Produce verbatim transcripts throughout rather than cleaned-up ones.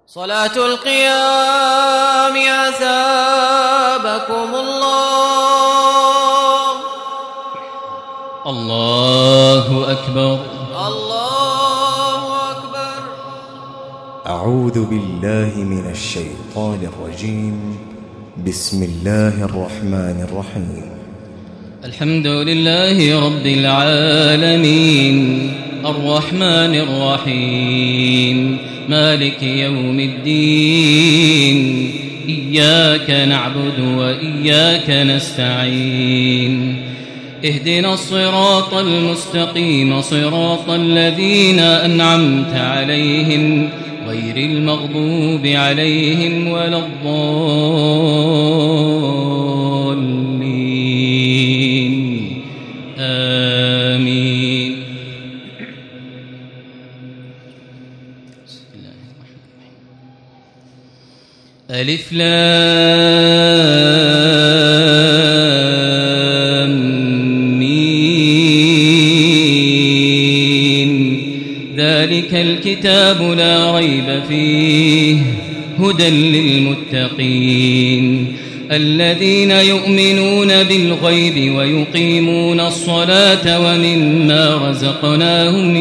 صلاة القيام أثابكم الله. الله أكبر الله أكبر. أعوذ بالله من الشيطان الرجيم. بسم الله الرحمن الرحيم. الحمد لله رب العالمين الرحمن الرحيم مالك يوم الدين إياك نعبد وإياك نستعين اهدنا الصراط المستقيم صراط الذين أنعمت عليهم غير المغضوب عليهم ولا الضالين آمين. ألف لام ميم ذلك الكتاب لا ريب فيه هدى للمتقين الذين يؤمنون بالغيب ويقيمون الصلاة ومما رزقناهم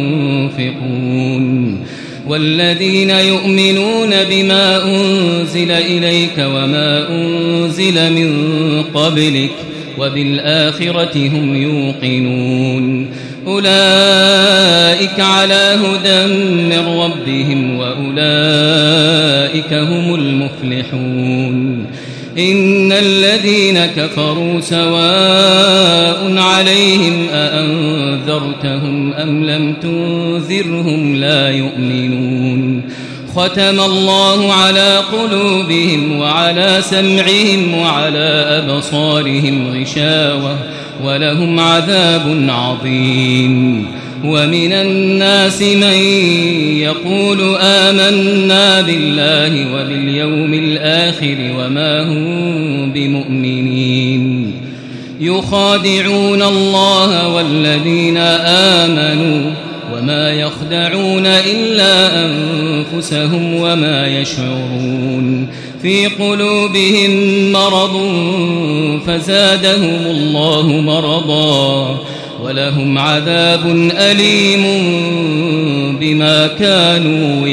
ينفقون والذين يؤمنون بما أنزل إليك وما أنزل من قبلك وبالآخرة هم يوقنون أولئك على هدى من ربهم وأولئك هم المفلحون. إن الذين كفروا سواء عليهم أأنذرتهم أم لم تنذرهم لا يؤمنون. ختم الله على قلوبهم وعلى سمعهم وعلى أبصارهم غشاوة ولهم عذاب عظيم. ومن الناس من يقول آمنا بالله وباليوم الآخر وما هم بمؤمنين يخادعون الله والذين آمنوا وما يخدعون إلا أنفسهم وما يشعرون. في قلوبهم مرض فزادهم الله مرضا ولهم عذاب أليم بما كانوا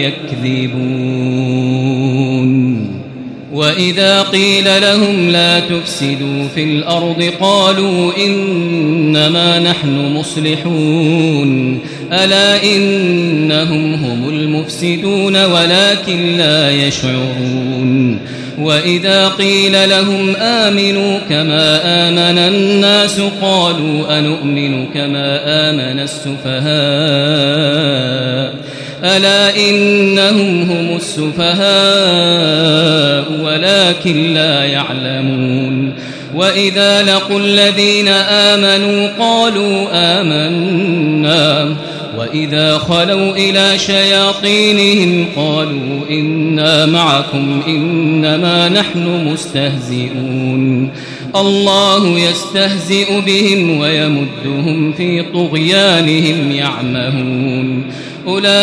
يكذبون. وإذا قيل لهم لا تفسدوا في الأرض قالوا إنما نحن مصلحون ألا إنهم هم المفسدون ولكن لا يشعرون. وإذا قيل لهم آمنوا كما آمن الناس قالوا أنؤمن كما آمن السفهاء ألا إنهم هم السفهاء ولكن لا يعلمون. وإذا لقوا الذين آمنوا قالوا آمنا وإذا خلوا إلى شياطينهم قالوا إنا معكم إنما نحن مستهزئون. الله يستهزئ بهم ويمدهم في طغيانهم يعمهون. أولئك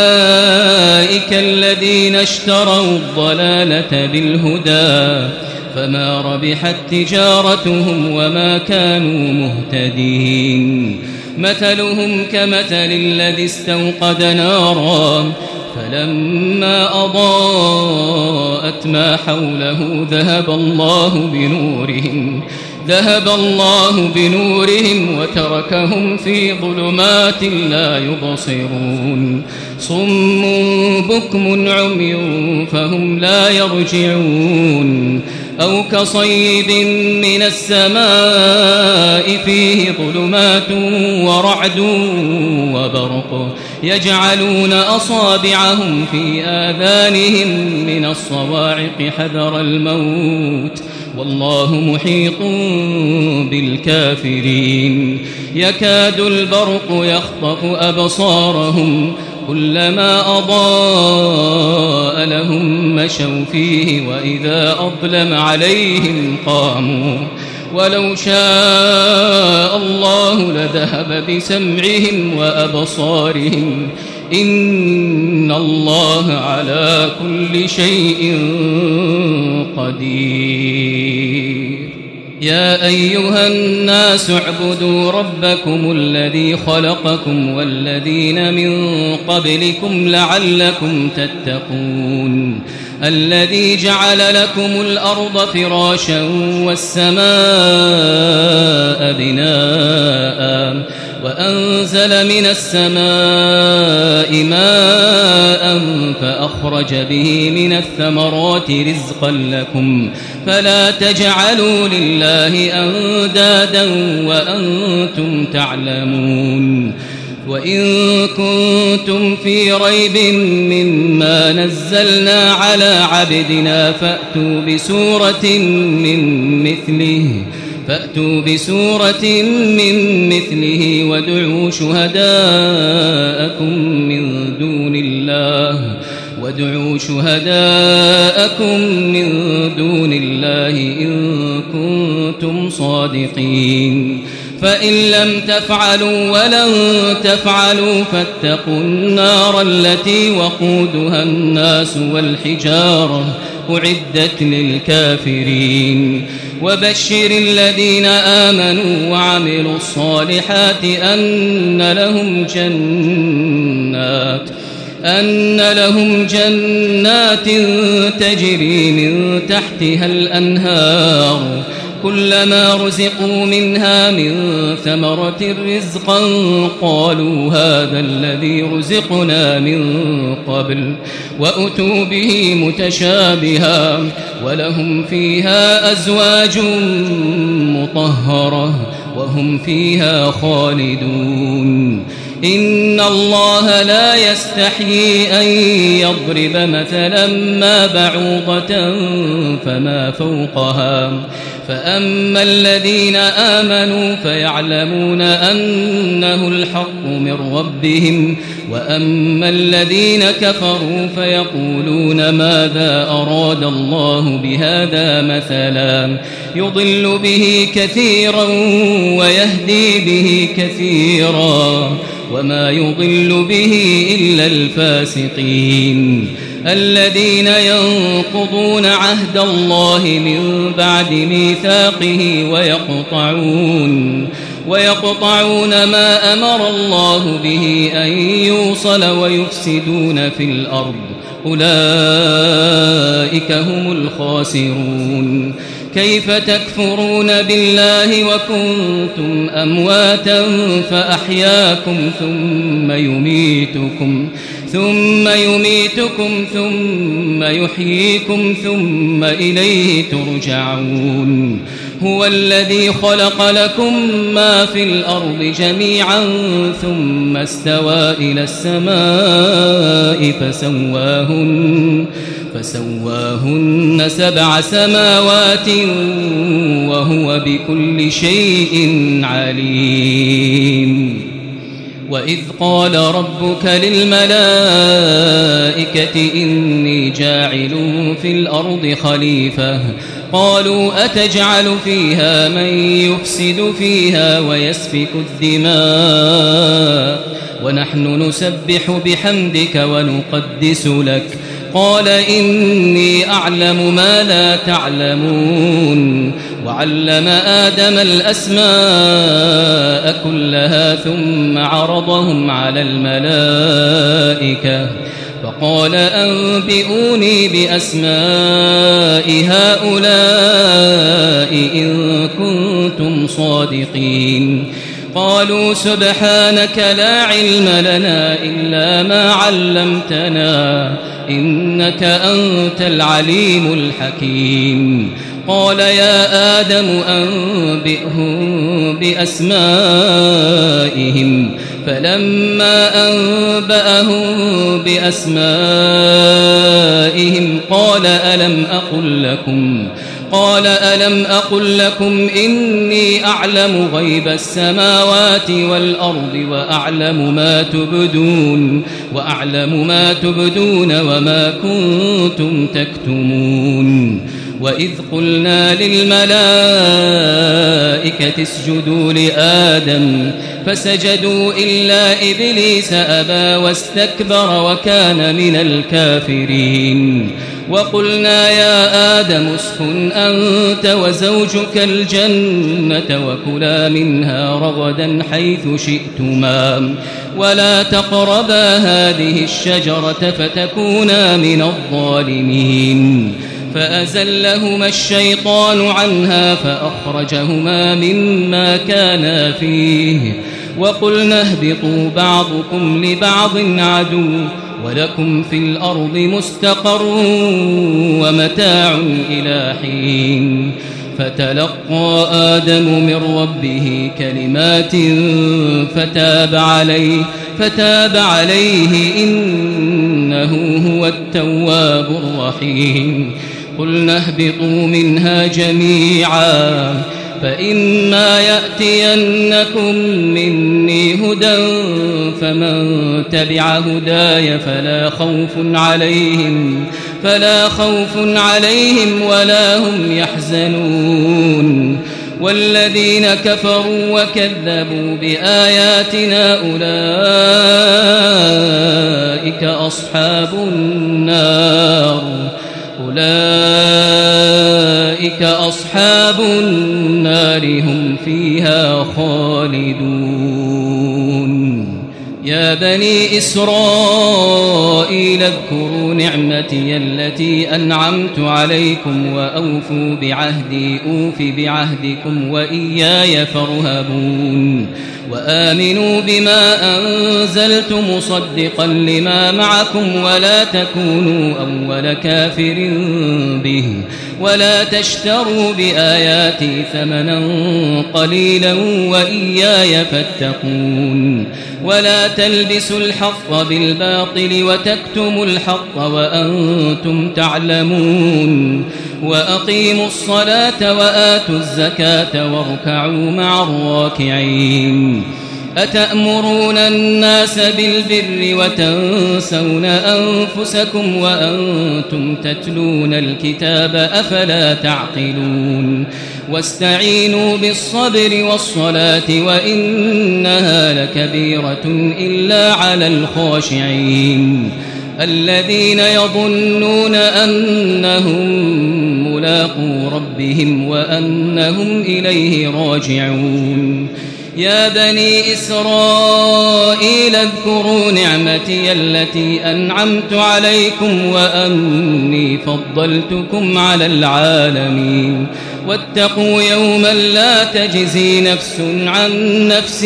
الذين اشتروا الضلالة بالهدى فما ربحت تجارتهم وما كانوا مهتدين. مثلهم كمثل الذي استوقد نارا فلما أضاءت ما حوله ذهب الله بنورهم ذهب الله بنورهم وتركهم في ظلمات لا يبصرون. صم بكم عمي فهم لا يرجعون. أو كصيب من السماء فيه ظلمات ورعد وبرق يجعلون أصابعهم في آذانهم من الصواعق حذر الموت والله محيط بالكافرين. يكاد البرق يخطف أبصارهم كلما أضاء لهم مشوا فيه وإذا أظلم عليهم قاموا ولو شاء الله لذهب بسمعهم وأبصارهم إن الله على كل شيء قدير. يا أيها الناس اعبدوا ربكم الذي خلقكم والذين من قبلكم لعلكم تتقون الذي جعل لكم الأرض فراشا والسماء بناء وأنزل من السماء ماء فأخرج به من الثمرات رزقا لكم فلا تجعلوا لله أندادا وأنتم تعلمون. وإن كنتم في ريب مما نزلنا على عبدنا فأتوا بسورة من مثله فأتوا بسورة من مثله وادعوا شهداءكم من دون الله وادعوا شهداءكم من دون الله إن كنتم صادقين. فإن لم تفعلوا ولن تفعلوا فاتقوا النار التي وقودها الناس والحجارة أعدت للكافرين. وبشر الذين آمنوا وعملوا الصالحات أن لهم جنات أن لهم جنات تجري من تحتها الأنهار كلما رزقوا منها من ثمرة رزقا قالوا هذا الذي رزقنا من قبل وأتوا به متشابها ولهم فيها أزواج مطهرة وهم فيها خالدون. إن الله لا يستحيي أن يضرب مثلا ما بعوضة فما فوقها فأما الذين آمنوا فيعلمون أنه الحق من ربهم وأما الذين كفروا فيقولون ماذا أراد الله بهذا مثلا يضل به كثيرا ويهدي به كثيرا وما يضل به إلا الفاسقين الذين ينقضون عهد الله من بعد ميثاقه ويقطعون ويقطعون ما أمر الله به أن يوصل ويفسدون في الأرض أولئك هم الخاسرون. كيف تكفرون بالله وكنتم أمواتا فأحياكم ثم يميتكم ثم يميتكم ثم يحييكم ثم إليه ترجعون. هو الذي خلق لكم ما في الأرض جميعا ثم استوى إلى السماء فسواهن فسواهن سبع سماوات وهو بكل شيء عليم. وإذ قال ربك للملائكة إني جاعل في الأرض خليفة قالوا أتجعل فيها من يفسد فيها ويسفك الدماء ونحن نسبح بحمدك ونقدس لك قال إني أعلم ما لا تعلمون. وعلم آدم الأسماء كلها ثم عرضهم على الملائكة فقال أنبئوني بأسماء هؤلاء إن كنتم صادقين. قالوا سبحانك لا علم لنا إلا ما علمتنا إنك أنت العليم الحكيم. قال يا آدم أنبئهم بأسمائهم فلما أنبأهم بأسمائهم قال ألم أقل لكم قال ألم أقل لكم إني أعلم غيب السماوات والأرض وأعلم ما تبدون وأعلم ما تبدون وما كنتم تكتمون. وإذ قلنا للملائكة اسجدوا لآدم فسجدوا إلا إبليس أبى واستكبر وكان من الكافرين وقلنا يا آدم اسكن أنت وزوجك الجنة وكلا منها رغدا حيث شئتما ولا تقربا هذه الشجرة فتكونا من الظالمين فأزلهما الشيطان عنها فأخرجهما مما كانا فيه وقلنا اهبطوا بعضكم لبعض عدو ولكم في الأرض مستقر ومتاع إلى حين فتلقى آدم من ربه كلمات فتاب عليه فتاب عليه إنه هو التواب الرحيم قلنا اهبطوا منها جميعا فإما يأتينكم مني هدى فمن تبع هداي فلا خوف عليهم فلا خوف عليهم ولا هم يحزنون والذين كفروا وكذبوا بآياتنا أولئك أصحاب النار أولئك أصحاب النار هم فيها خالدون يا بني إسرائيل اذكروا نعمتي التي أنعمت عليكم وأوفوا بعهدي أوف بعهدكم وإياي فارهبون وآمنوا بما أنزلت مصدقا لما معكم ولا تكونوا أول كافر به ولا تشتروا بآياتي ثمنا قليلا وإياي فاتقون ولا تلبسوا الحق بالباطل وتكتموا الحق وأنتم تعلمون وأقيموا الصلاة وآتوا الزكاة واركعوا مع الراكعين أتأمرون الناس بالبر وتنسون أنفسكم وأنتم تتلون الكتاب أفلا تعقلون واستعينوا بالصبر والصلاة وإنها لكبيرة إلا على الخاشعين الذين يظنون أنهم ملاقو ربهم وأنهم إليه راجعون يا بني إسرائيل اذكروا نعمتي التي أنعمت عليكم وأني فضلتكم على العالمين واتقوا يوما لا تجزي نفس عن نفس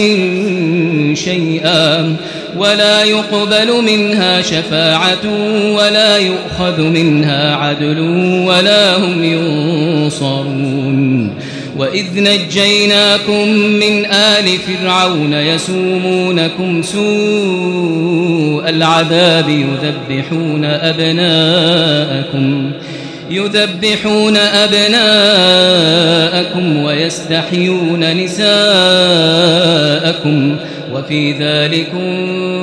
شيئا ولا يقبل منها شفاعة ولا يؤخذ منها عدل ولا هم ينصرون وإذ نجيناكم من آل فرعون يسومونكم سوء العذاب يذبحون أبناءكم يذبحون أبناءكم ويستحيون نساءكم وفي ذلكم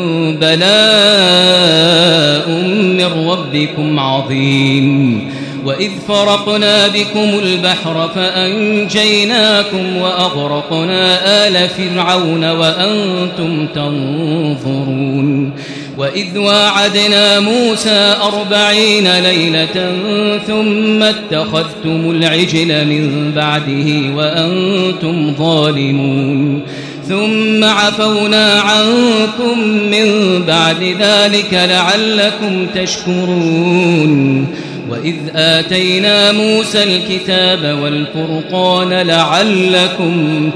بلاء من ربكم عظيم وإذ فرقنا بكم البحر فأنجيناكم وأغرقنا آل فرعون وأنتم تنظرون وإذ واعدنا موسى أربعين ليلة ثم اتخذتم العجل من بعده وأنتم ظالمون ثم عفونا عنكم من بعد ذلك لعلكم تشكرون وإذ آتينا موسى الكتاب والفرقان لعلكم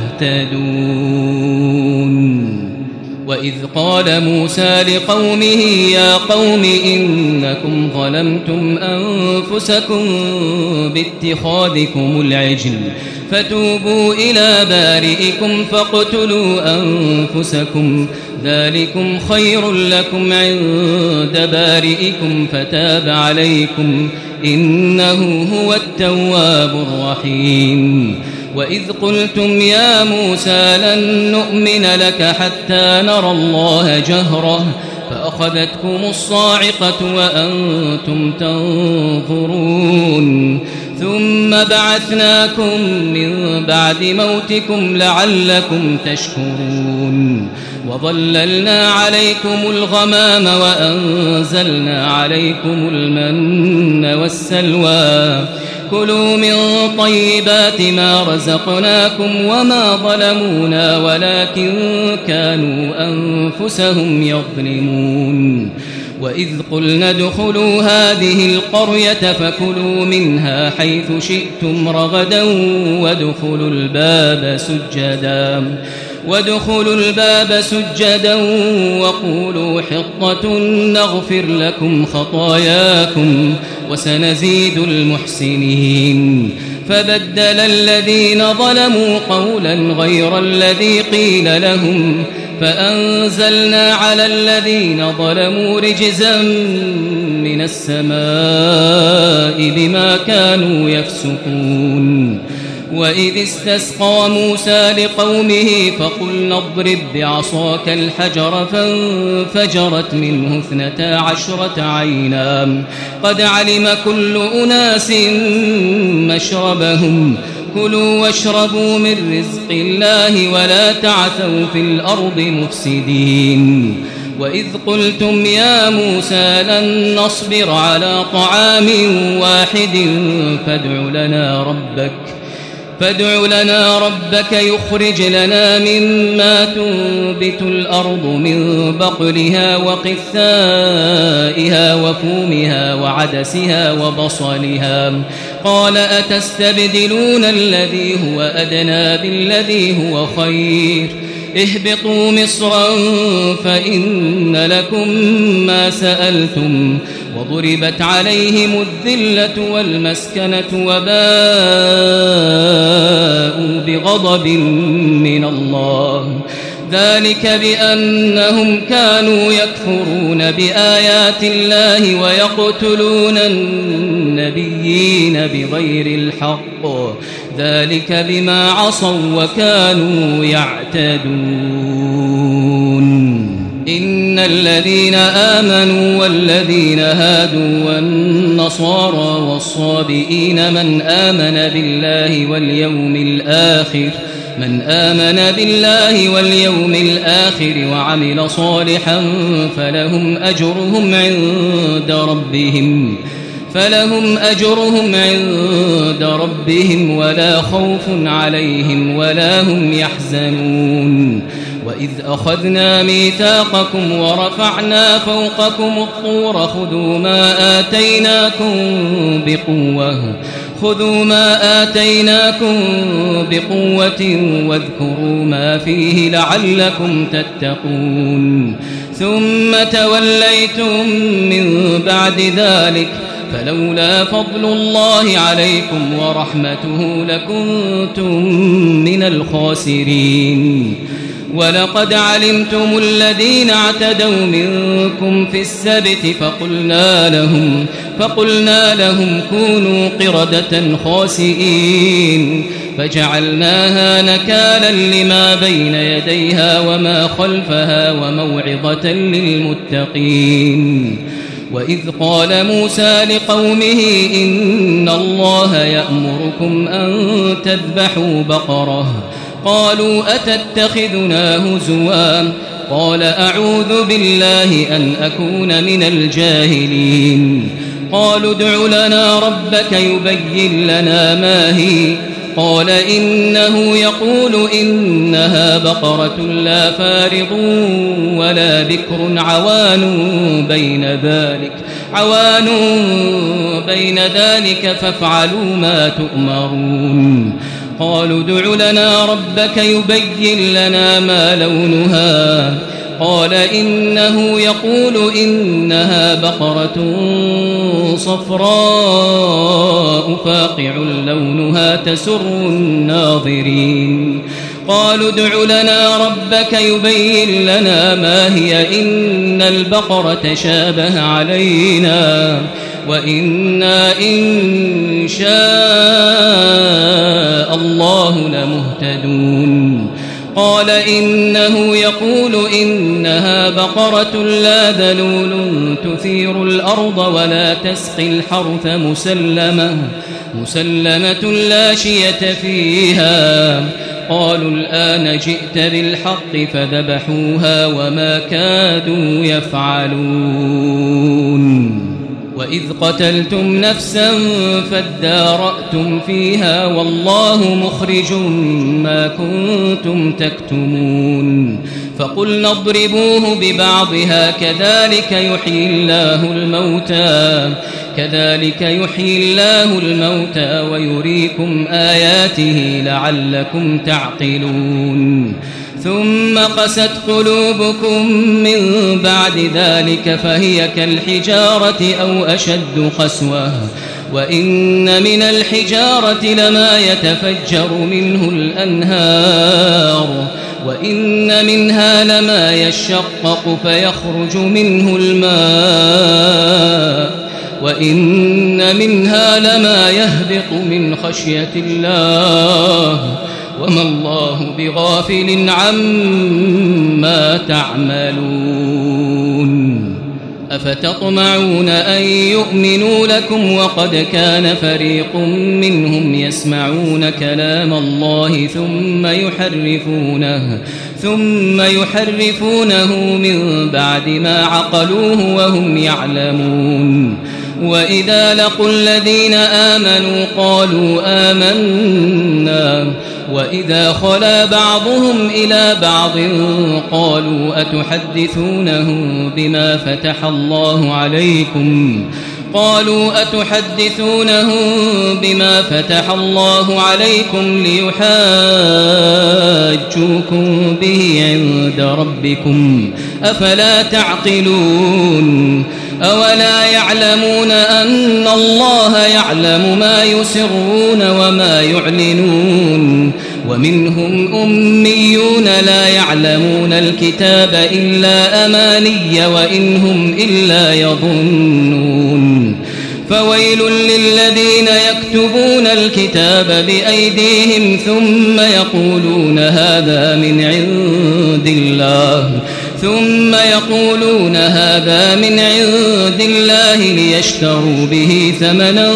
تهتدون وإذ قال موسى لقومه يا قوم إنكم ظلمتم أنفسكم باتخاذكم العجل فتوبوا إلى بارئكم فاقتلوا أنفسكم ذلكم خير لكم عند بارئكم فتاب عليكم إنه هو التواب الرحيم وإذ قلتم يا موسى لن نؤمن لك حتى نرى الله جهرة فأخذتكم الصاعقة وأنتم تنظرون ثم بعثناكم من بعد موتكم لعلكم تشكرون وظللنا عليكم الغمام وأنزلنا عليكم المن والسلوى كلوا من طيبات ما رزقناكم وما ظلمونا ولكن كانوا أنفسهم يظلمون وإذ قلنا ادخلوا هذه القرية فكلوا منها حيث شئتم رغدا وادخلوا الباب سجدا وادخلوا الباب سجدا وقولوا حطة نغفر لكم خطاياكم وسنزيد المحسنين فبدل الذين ظلموا قولا غير الذي قيل لهم فأنزلنا على الذين ظلموا رجزا من السماء بما كانوا يفسقون وإذ استسقى موسى لقومه فقلنا اضرب بعصاك الحجر فانفجرت منه اثنتا عشرة عينا قد علم كل أناس مشربهم كلوا واشربوا من رزق الله ولا تعثوا في الأرض مفسدين وإذ قلتم يا موسى لن نصبر على طعام واحد فادع لنا ربك فادع لنا ربك يخرج لنا مما تنبت الأرض من بقلها وقثائها وفومها وعدسها وبصلها قال أتستبدلون الذي هو أدنى بالذي هو خير اهبطوا مصرا فإن لكم ما سألتم وضربت عليهم الذلة والمسكنة وباءوا بغضب من الله ذلك بأنهم كانوا يكفرون بآيات الله ويقتلون النبيين بغير الحق ذلك بما عصوا وكانوا يعتدون إن الذين آمنوا والذين هادوا والنصارى والصابئين من آمن بالله واليوم الآخر من آمن بالله واليوم الآخر وعمل صالحا فلهم أجرهم عند ربهم فلهم أجرهم عند ربهم ولا خوف عليهم ولا هم يحزنون وإذ أخذنا ميثاقكم ورفعنا فوقكم الطور خذوا ما آتيناكم بقوة خذوا ما آتيناكم بقوة واذكروا ما فيه لعلكم تتقون ثم توليتم من بعد ذلك فلولا فضل الله عليكم ورحمته لكنتم من الخاسرين ولقد علمتم الذين اعتدوا منكم في السبت فقلنا لهم فقلنا لهم كونوا قردة خاسئين فجعلناها نكالا لما بين يديها وما خلفها وموعظة للمتقين وإذ قال موسى لقومه إن الله يأمركم أن تذبحوا بقرة قالوا أتتخذنا هزوا قال أعوذ بالله أن أكون من الجاهلين قالوا ادع لنا ربك يبين لنا ما هي قال إنه يقول إنها بقرة لا فارض ولا بكر عوان بين ذلك عوان بين ذلك فافعلوا ما تؤمرون قالوا ادع لنا ربك يبين لنا ما لونها قال إنه يقول إنها بقرة صفراء فاقع لونها تسر الناظرين قالوا ادع لنا ربك يبين لنا ما هي إن البقرة شابه علينا وإنا إن شاء الله لمهتدون قال إنه يقول إنها بقرة لا ذلول تثير الأرض ولا تسقي الحرث مسلمة مسلمة لا شية فيها. قالوا الآن جئت بالحق فذبحوها وما كادوا يفعلون. وإذ قتلتم نفسا فادارأتم فيها والله مخرج ما كنتم تكتمون. فقلنا اضربوه ببعضها كذلك يحيي الله الموتى كذلك يحيي الله الموتى ويريكم آياته لعلكم تعقلون. ثم قست قلوبكم من بعد ذلك فهي كالحجارة أو أشد قسوة وإن من الحجارة لما يتفجر منه الأنهار وإن منها لما يشقق فيخرج منه الماء وإن منها لما يهبط من خشية الله وما الله بغافل عما تعملون. أفتطمعون أن يؤمنوا لكم وقد كان فريق منهم يسمعون كلام الله ثم يحرفونه ثم يحرفونه من بعد ما عقلوه وهم يعلمون. وإذا لقوا الذين آمنوا قالوا آمنا وإذا خلا بعضهم إلى بعض قالوا أتحدثونهم بما فتح الله عليكم قالوا أتحدثونهم بما فتح الله عليكم ليحاجوكم به عند ربكم أفلا تعقلون. أولا يعلمون أن الله يعلم ما يسرون وما يعلنون. ومنهم أميون لا يعلمون الكتاب إلا أماني وإن هم إلا يظنون. فويل للذين يكتبون الكتاب بأيديهم ثم يقولون هذا من عند الله ثم يقولون هذا من عند الله ليشتروا به ثمنا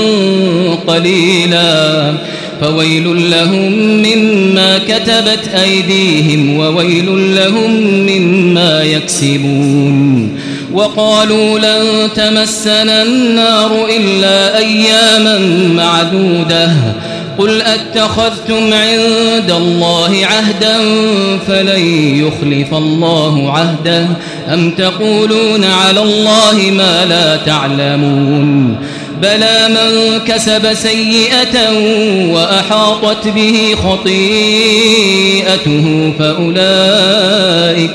قليلا فويل لهم مما كتبت أيديهم وويل لهم مما يكسبون. وقالوا لن تمسنا النار إلا أياما معدودة قل أتخذتم عند الله عهدا فلن يخلف الله عهده أم تقولون على الله ما لا تعلمون. بلى من كسب سيئة وأحاطت به خطيئته فأولئك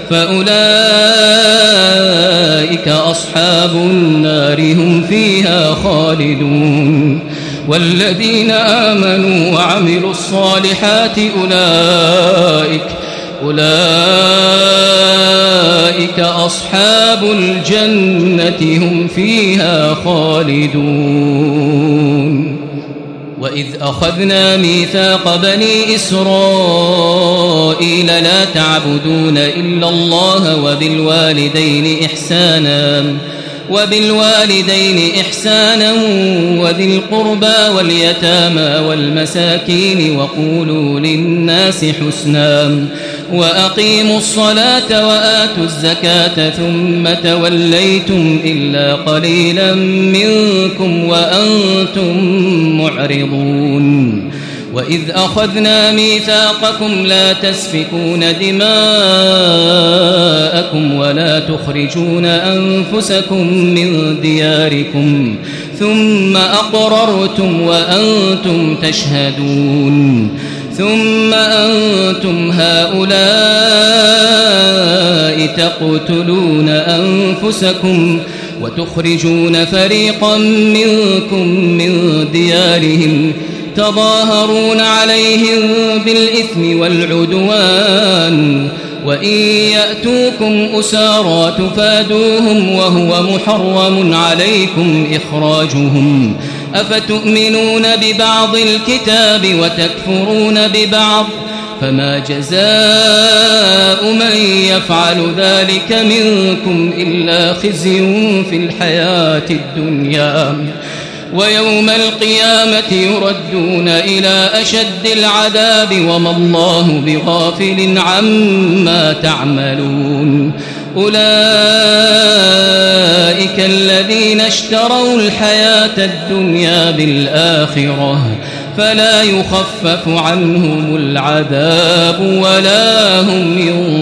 فأولئك أصحاب النار هم فيها خالدون. والذين آمنوا وعملوا الصالحات أولئك أولئك أصحاب الجنة هم فيها خالدون. وإذ أخذنا ميثاق بني إسرائيل لا تعبدون إلا الله وبالوالدين إحسانا وبالوالدين إحسانا وذي القربى واليتامى والمساكين وقولوا للناس حسنا وأقيموا الصلاة وآتوا الزكاة ثم توليتم إلا قليلا منكم وأنتم معرضون. وإذ أخذنا ميثاقكم لا تسفكون دماءكم ولا تخرجون أنفسكم من دياركم ثم أقررتم وأنتم تشهدون. ثم أنتم هؤلاء تقتلون أنفسكم وتخرجون فريقا منكم من ديارهم تظاهرون عليهم بالإثم والعدوان وإن يأتوكم أسارى تفادوهم وهو محرم عليكم إخراجهم أفتؤمنون ببعض الكتاب وتكفرون ببعض فما جزاء من يفعل ذلك منكم إلا خزي في الحياة الدنيا ويوم القيامة يردون إلى أشد العذاب وما الله بغافل عما تعملون أولئك الذين اشتروا الحياة الدنيا بالآخرة فلا يخفف عنهم العذاب ولا هم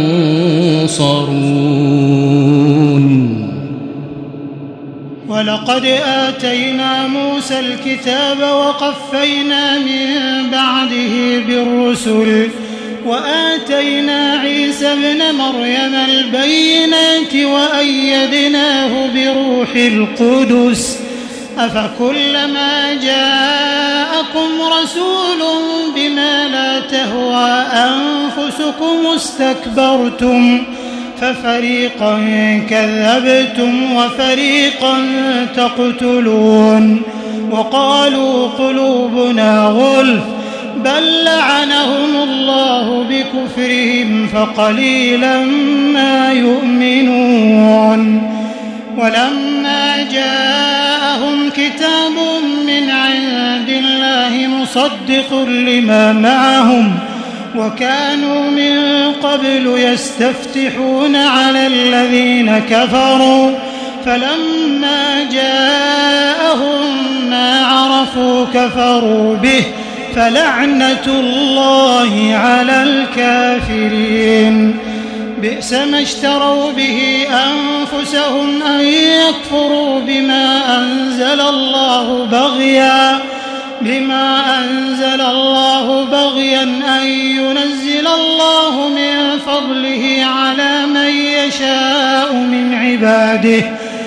ينصرون. ولقد آتينا موسى الكتاب وقفينا من بعده بالرسل وآتينا عيسى ابن مريم البينات وأيدناه بروح القدس أفكلما جاءكم رسول بما لا تهوى أنفسكم استكبرتم ففريقا كذبتم وفريقا تقتلون وقالوا قلوبنا غلف بل لعنهم الله بكفرهم فقليلا ما يؤمنون. ولما جاءهم كتاب من عند الله مصدق لما معهم وكانوا من قبل يستفتحون على الذين كفروا فلما جاءهم ما عرفوا كفروا به فلعنة الله على الكافرين. بئس ما اشتروا به أنفسهم أن يكفروا بما أنزل الله بغيا بما أنزل الله بغيا أن ينزل الله من فضله على من يشاء من عباده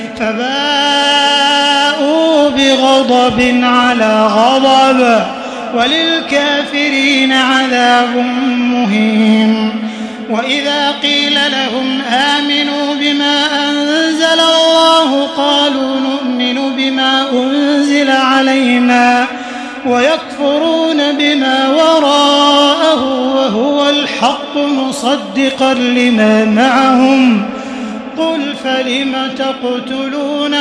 فباءوا بغضب على غضب وللكافرين عذاب مهين. وإذا قيل لهم آمنوا بما أنزل الله قالوا نؤمن بما أنزل علينا ويكفرون بما وراءه وهو الحق مصدقا لما معهم قل فلم تقتلون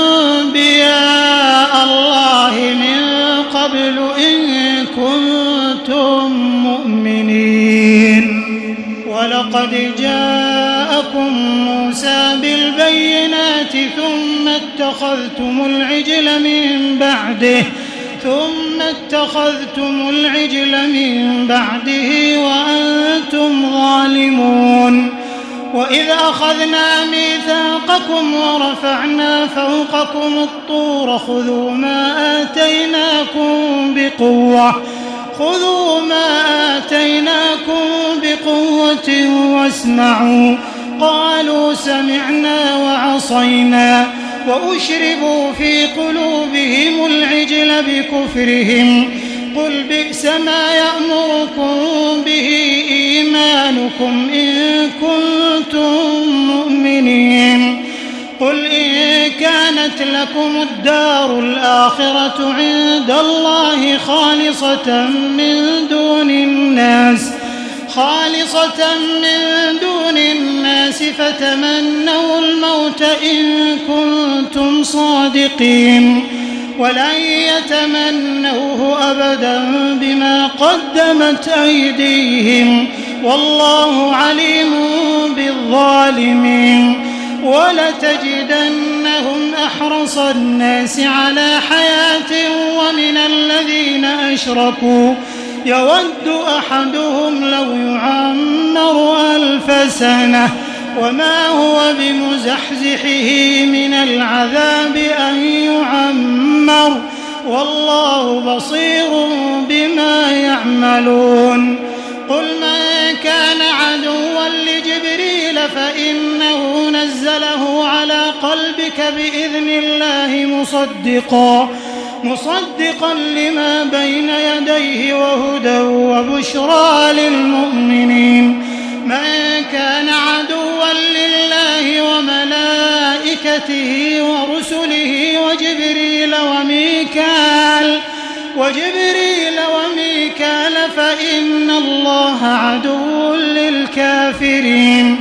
أنبياء الله من قبل إن كنتم مؤمنين. ولقد جاءكم موسى بالبينات ثم اتخذتم العجل من بعده ثم اتخذتم العجل من بعده وأنتم ظالمون. وإذ أخذنا ميثاقكم ورفعنا فوقكم الطور خذوا ما آتيناكم بقوة خذوا ما آتيناكم بقوة واسمعوا قالوا سمعنا وعصينا وأشربوا في قلوبهم العجل بكفرهم قل بئس ما يأمركم به إيمانكم إن كنتم مؤمنين. قل إن كانت لكم الدار الآخرة عند الله خالصة من دون الناس خالصة من دون الناس فتمنوا الموت إن كنتم صادقين ولن يتمنوه أبدا بما قدمت أيديهم والله عليم بالظالمين. ولتجدنهم أحرص الناس على حياة ومن الذين أشركوا يود أحدهم لو يعمر ألف سنة وما هو بمزحزحه من العذاب أن يعمر والله بصير بما يعملون. قل من كان عدوا لجبريل فإنه نزله على قلبك بإذن الله مصدقا مصدقا لما بين يديه وهدى وبشرى للمؤمنين. من كان عدوا لله وملائكته ورسله وجبريل وميكال وجبريل وميكال فإن الله عدو للكافرين.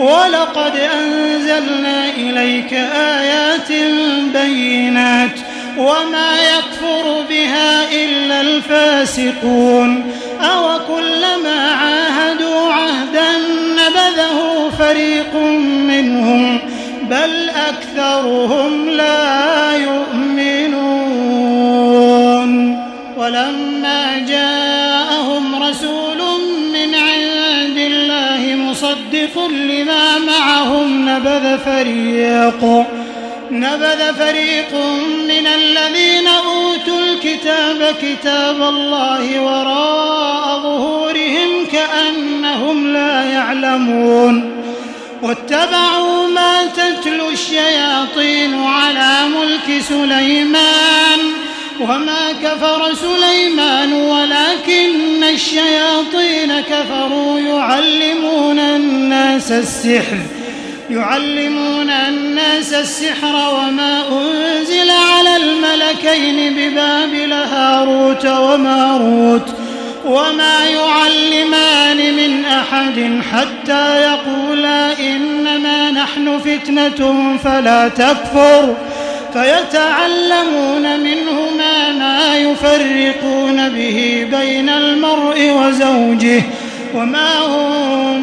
ولقد أنزلنا إليك آيات بينات وما يكفر بها إلا الفاسقون أو كلما عاهدوا عهدا نبذه فريق منهم بل أكثرهم لا يؤمنون ولما جاءهم رسول من عند الله مصدق لما معهم نبذ فريق نبذ فريق من الذين أوتوا الكتاب كتاب الله وراء ظهورهم كأنهم لا يعلمون واتبعوا ما تتلو الشياطين على ملك سليمان وما كفر سليمان ولكن الشياطين كفروا يعلمون الناس السحر يعلمون الناس السحر وما أنزل على الملكين ببابل هاروت وماروت وما يعلمان من أحد حتى يقولا إنما نحن فتنة فلا تكفر فيتعلمون منهما ما يفرقون به بين المرء وزوجه وما هم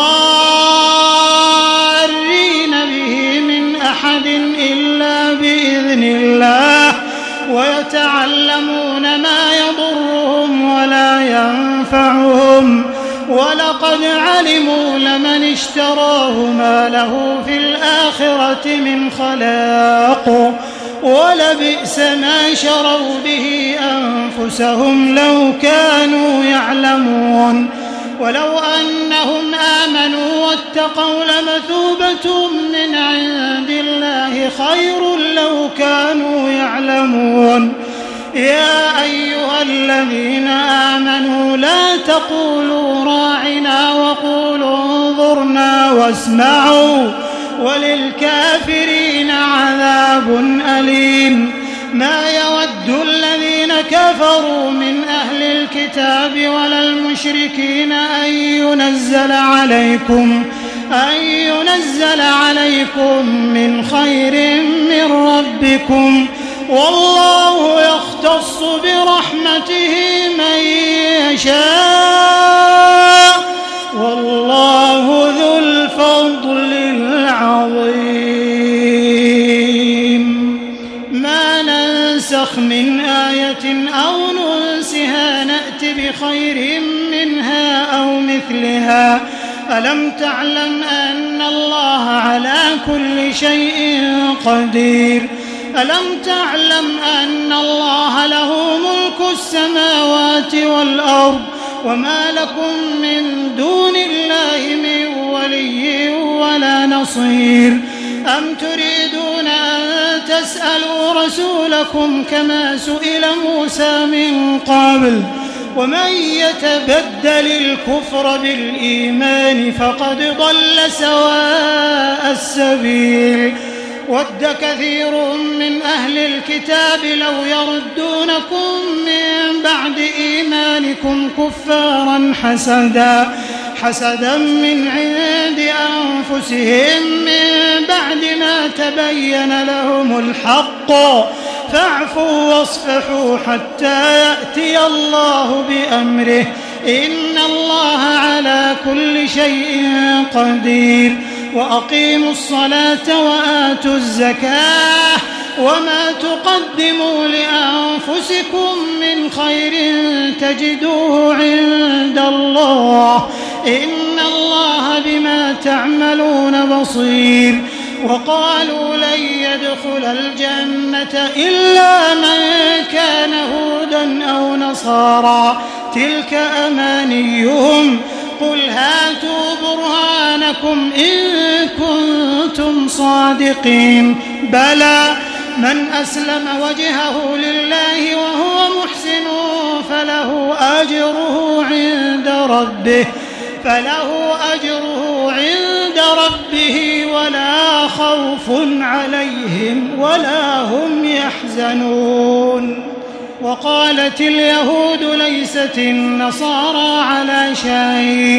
بضارين به من أحد إلا بإذن الله ويتعلمون ما يضرهم ولا ينفعهم ولقد علموا لمن اشتراه ما له في الآخرة من خلاق ولبئس ما شروا به أنفسهم لو كانوا يعلمون ولو أنهم آمنوا واتقوا لمثوبة من عند الله خير لو كانوا يعلمون يا أيها الذين آمنوا لا تقولوا راعنا وقولوا انظرنا واسمعوا وللكافرين عذاب أليم ما يود الذين كفروا من أهل الكتاب ولا المشركين أن ينزل عليكم أن ينزل عليكم من خير من ربكم والله يختص برحمته من يشاء والله ذو الفضل العظيم ما ننسخ من آية أو ننسها نأت بخير منها أو مثلها ألم تعلم أن الله على كل شيء قدير ألم تعلم أن الله له ملك السماوات والأرض وما لكم من دون الله من ولي ولا نصير أم تريدون أن تسألوا رسولكم كما سئل موسى من قبل ومن يتبدل الكفر بالإيمان فقد ضل سواء السبيل ود كثير من أهل الكتاب لو يردونكم من بعد إيمانكم كفارا حسدا حسدا من عند أنفسهم من بعد ما تبين لهم الحق فاعفوا واصفحوا حتى يأتي الله بأمره إن الله على كل شيء قدير وأقيموا الصلاة وآتوا الزكاة وما تقدموا لأنفسكم من خير تجدوه عند الله إن الله بما تعملون بصير وقالوا لن يدخل الجنة إلا من كان هودا أو نصارى تلك أمانيهم قل هاتوا برهانكم إن كنتم صادقين بلى من أسلم وجهه لله وهو محسن فله أجره عند ربه فله أجره عند ربه ولا خوف عليهم ولا هم يحزنون وقالت اليهود ليست النصارى على شيء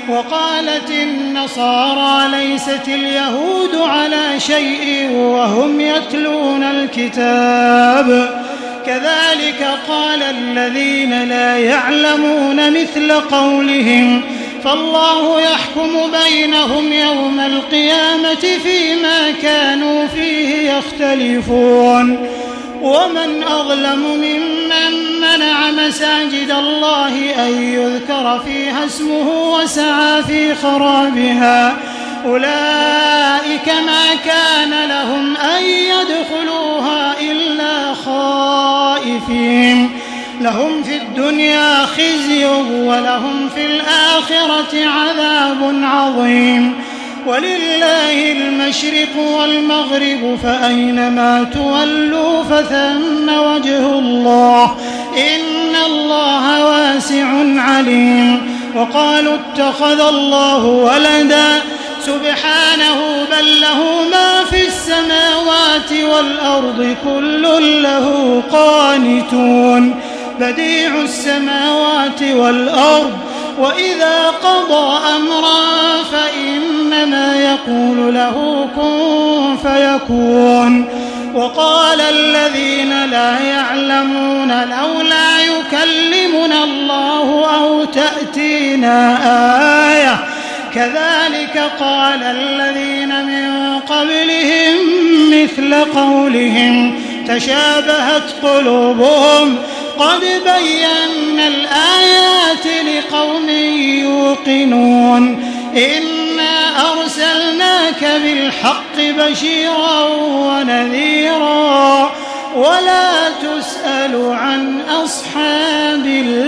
وقالت النصارى ليست اليهود على شيء وهم يتلون الكتاب كذلك قال الذين لا يعلمون مثل قولهم فالله يحكم بينهم يوم القيامة فيما كانوا فيه يختلفون ومن أظلم ممن منع مساجد الله أن يذكر فيها اسمه وسعى في خرابها أولئك ما كان لهم أن يدخلوها إلا خائفين لهم في الدنيا خزي ولهم في الآخرة عذاب عظيم ولله المشرق والمغرب فأينما تولوا فثم وجه الله إن الله واسع عليم وقالوا اتخذ الله ولدا سبحانه بل له ما في السماوات والأرض كل له قانتون بديع السماوات والأرض وإذا قضى أمرا فإنما يقول له كن فيكون وقال الذين لا يعلمون لولا يكلمنا الله أو تأتينا آية كذلك قال الذين من قبلهم مثل قولهم تشابهت قلوبهم قد بينا الآيات لقوم يوقنون إنا أرسلناك بالحق بشيرا ونذيرا ولا تسأل عن أصحاب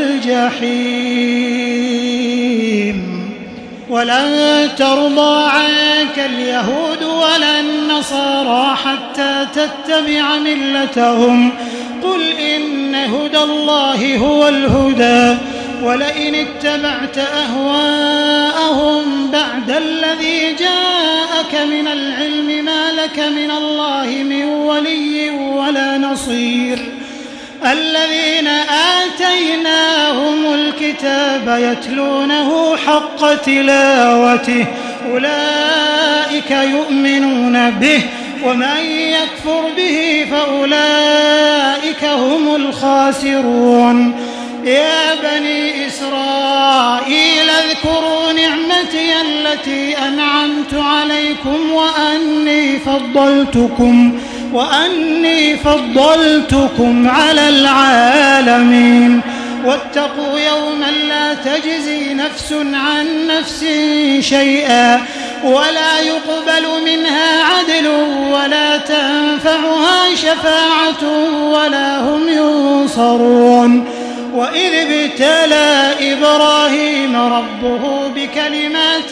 الجحيم ولن ترضى عنك اليهود ولا النصارى حتى تتبع ملتهم قل إن هدى الله هو الهدى ولئن اتبعت أهواءهم بعد الذي جاءك من العلم ما لك من الله من ولي ولا نصير الذين آتيناهم الكتاب يتلونه حق تلاوته أولئك يؤمنون به ومن يكفر به فأولئك هم الخاسرون يا بني إسرائيل اذكروا نعمتي التي أنعمت عليكم وأني فضلتكم وأني فضلتكم على العالمين واتقوا يوما لا تجزي نفس عن نفس شيئا ولا يقبل منها عدل ولا تنفعها شفاعة ولا هم ينصرون وإذ ابتلى إبراهيم ربه بكلمات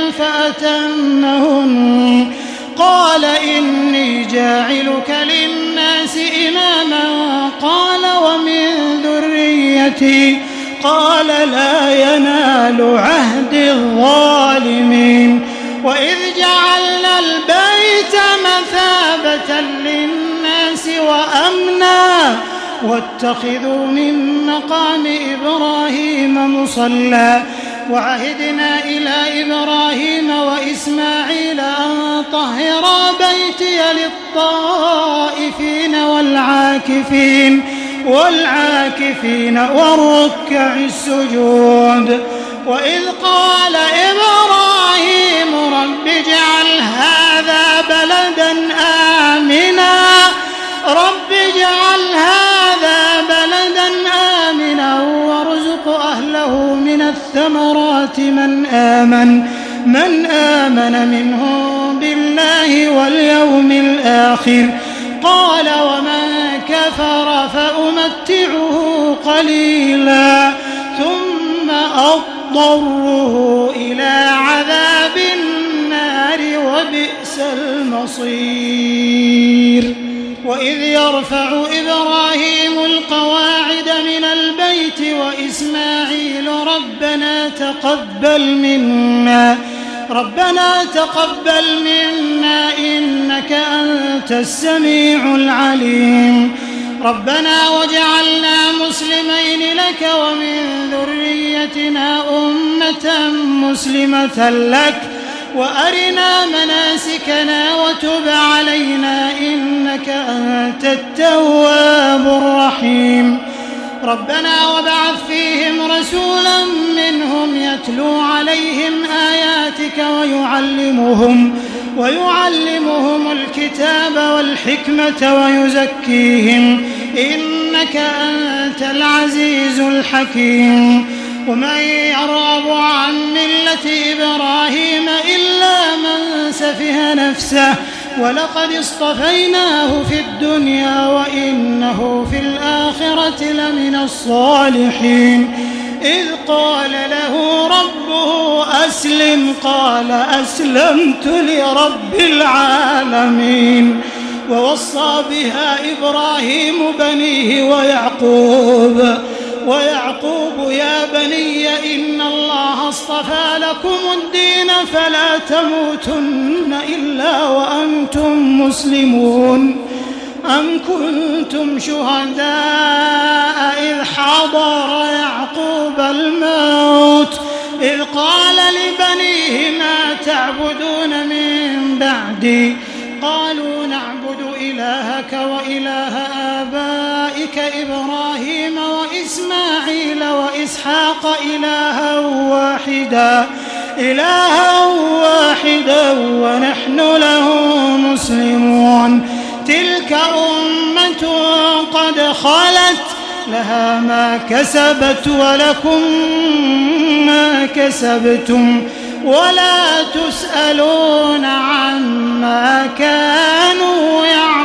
فأتمهن قال إني جاعلك للناس إماما قال ومن ذريتي قال لا ينال عهد الظالمين وإذ جعلنا البيت مثابة للناس وأمنا واتخذوا من مقام إبراهيم مصلى وعهدنا إلى إبراهيم وإسماعيل أن طهرا بيتي للطائفين والعاكفين والعاكفين والركع السجود وإذ قال إبراهيم رب اجعل هذا بلدا آمنا رب اجعل هذا بلدا آمنا وارزق أهله من الثمرات من آمن من آمن منهم بالله واليوم الآخر قال ومن كفر فأمتعه قليلا ثم أضطره إلى عذاب النار وبئس المصير وإذ يرفع إبراهيم القواعد من البيت وإسماعيل ربنا تقبل منا ربنا تقبل منا إنك أنت السميع العليم ربنا واجعلنا مسلمين لك ومن ذريتنا أمة مسلمة لك وأرنا مناسكنا وتب علينا إنك أنت التواب الرحيم ربنا وابعث فيهم رسولا منهم يتلو عليهم آياتك ويعلمهم ويعلمهم الكتاب والحكمة ويزكيهم إنك أنت العزيز الحكيم ومن يرغب عن ملة إبراهيم إلا من سفه نفسه ولقد اصطفيناه في الدنيا وإنه في الآخرة لمن الصالحين إذ قال له ربه أسلم قال أسلمت لرب العالمين ووصى بها إبراهيم بنيه ويعقوب ويعقوب يا بني إن الله اصطفى لكم الدين فلا تموتن إلا وأنتم مسلمون أم كنتم شهداء إذ حضر يعقوب الموت إذ قال لبنيه ما تعبدون من بعدي قالوا نعبد إلهك وإله آبائك إبراهيم وإسماعيل وإسحاق إلها واحدا إلها واحدا ونحن له مسلمون تلك أمة قد خلت لها ما كسبت ولكم ما كسبتم ولا تسألون عما كانوا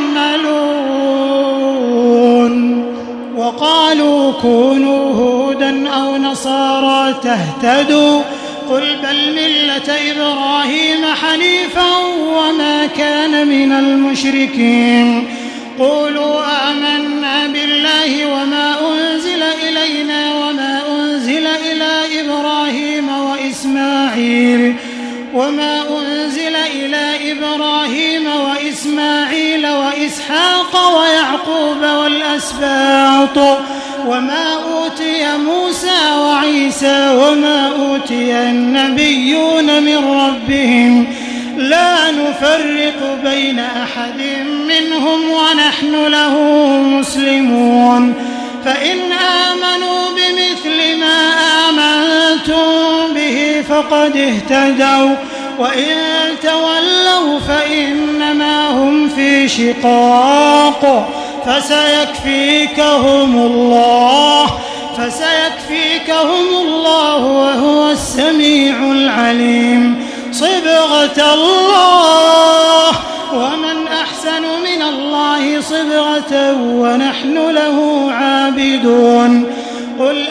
يعملون وقالوا كونوا هودا أو نصارى تهتدوا قل بل ملة إبراهيم حنيفا وما كان من المشركين قولوا آمنا بالله وما أنزل إلينا وما أنزل إلى إبراهيم وإسماعيل وما أنزل إلى إبراهيم وإسماعيل وإسحاق ويعقوب والأسباط وما أوتي موسى وعيسى وما أوتي النبيون من ربهم لا نفرق بين أحد منهم ونحن له مسلمون فإن آمنوا بمثل ما آمنتم به فقد اهتدوا وإن تولوا فإنما هم في شقاق فسيكفيكهم الله فسيكفيكهم الله وهو السميع العليم صبغة الله ومن أحسن من الله صبغة ونحن له عابدون قل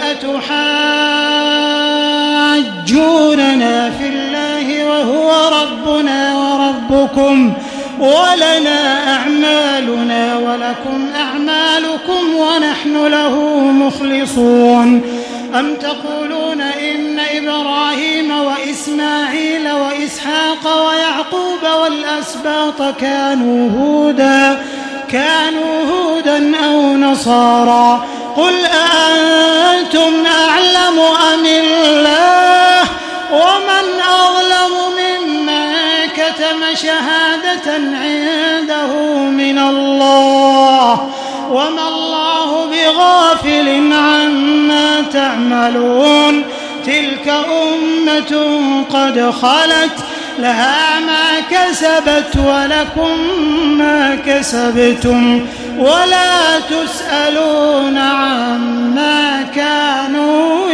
أتحاجوننا في الله وهو ربنا وربكم ولنا أعمالنا ولكم أعمالكم ونحن له مخلصون أم تقولون إن إبراهيم وإسماعيل وإسحاق ويعقوب والأسباط كانوا هودا كانوا هودا أو نصارى قل أأنتم أعلم أم الله ومن أظلم ممن كتم شهادة عنده من الله وما الله بغافل عما تعملون تلك أمة قد خلت لها ما كسبت ولكم ما كسبتم ولا تسألون عما كانوا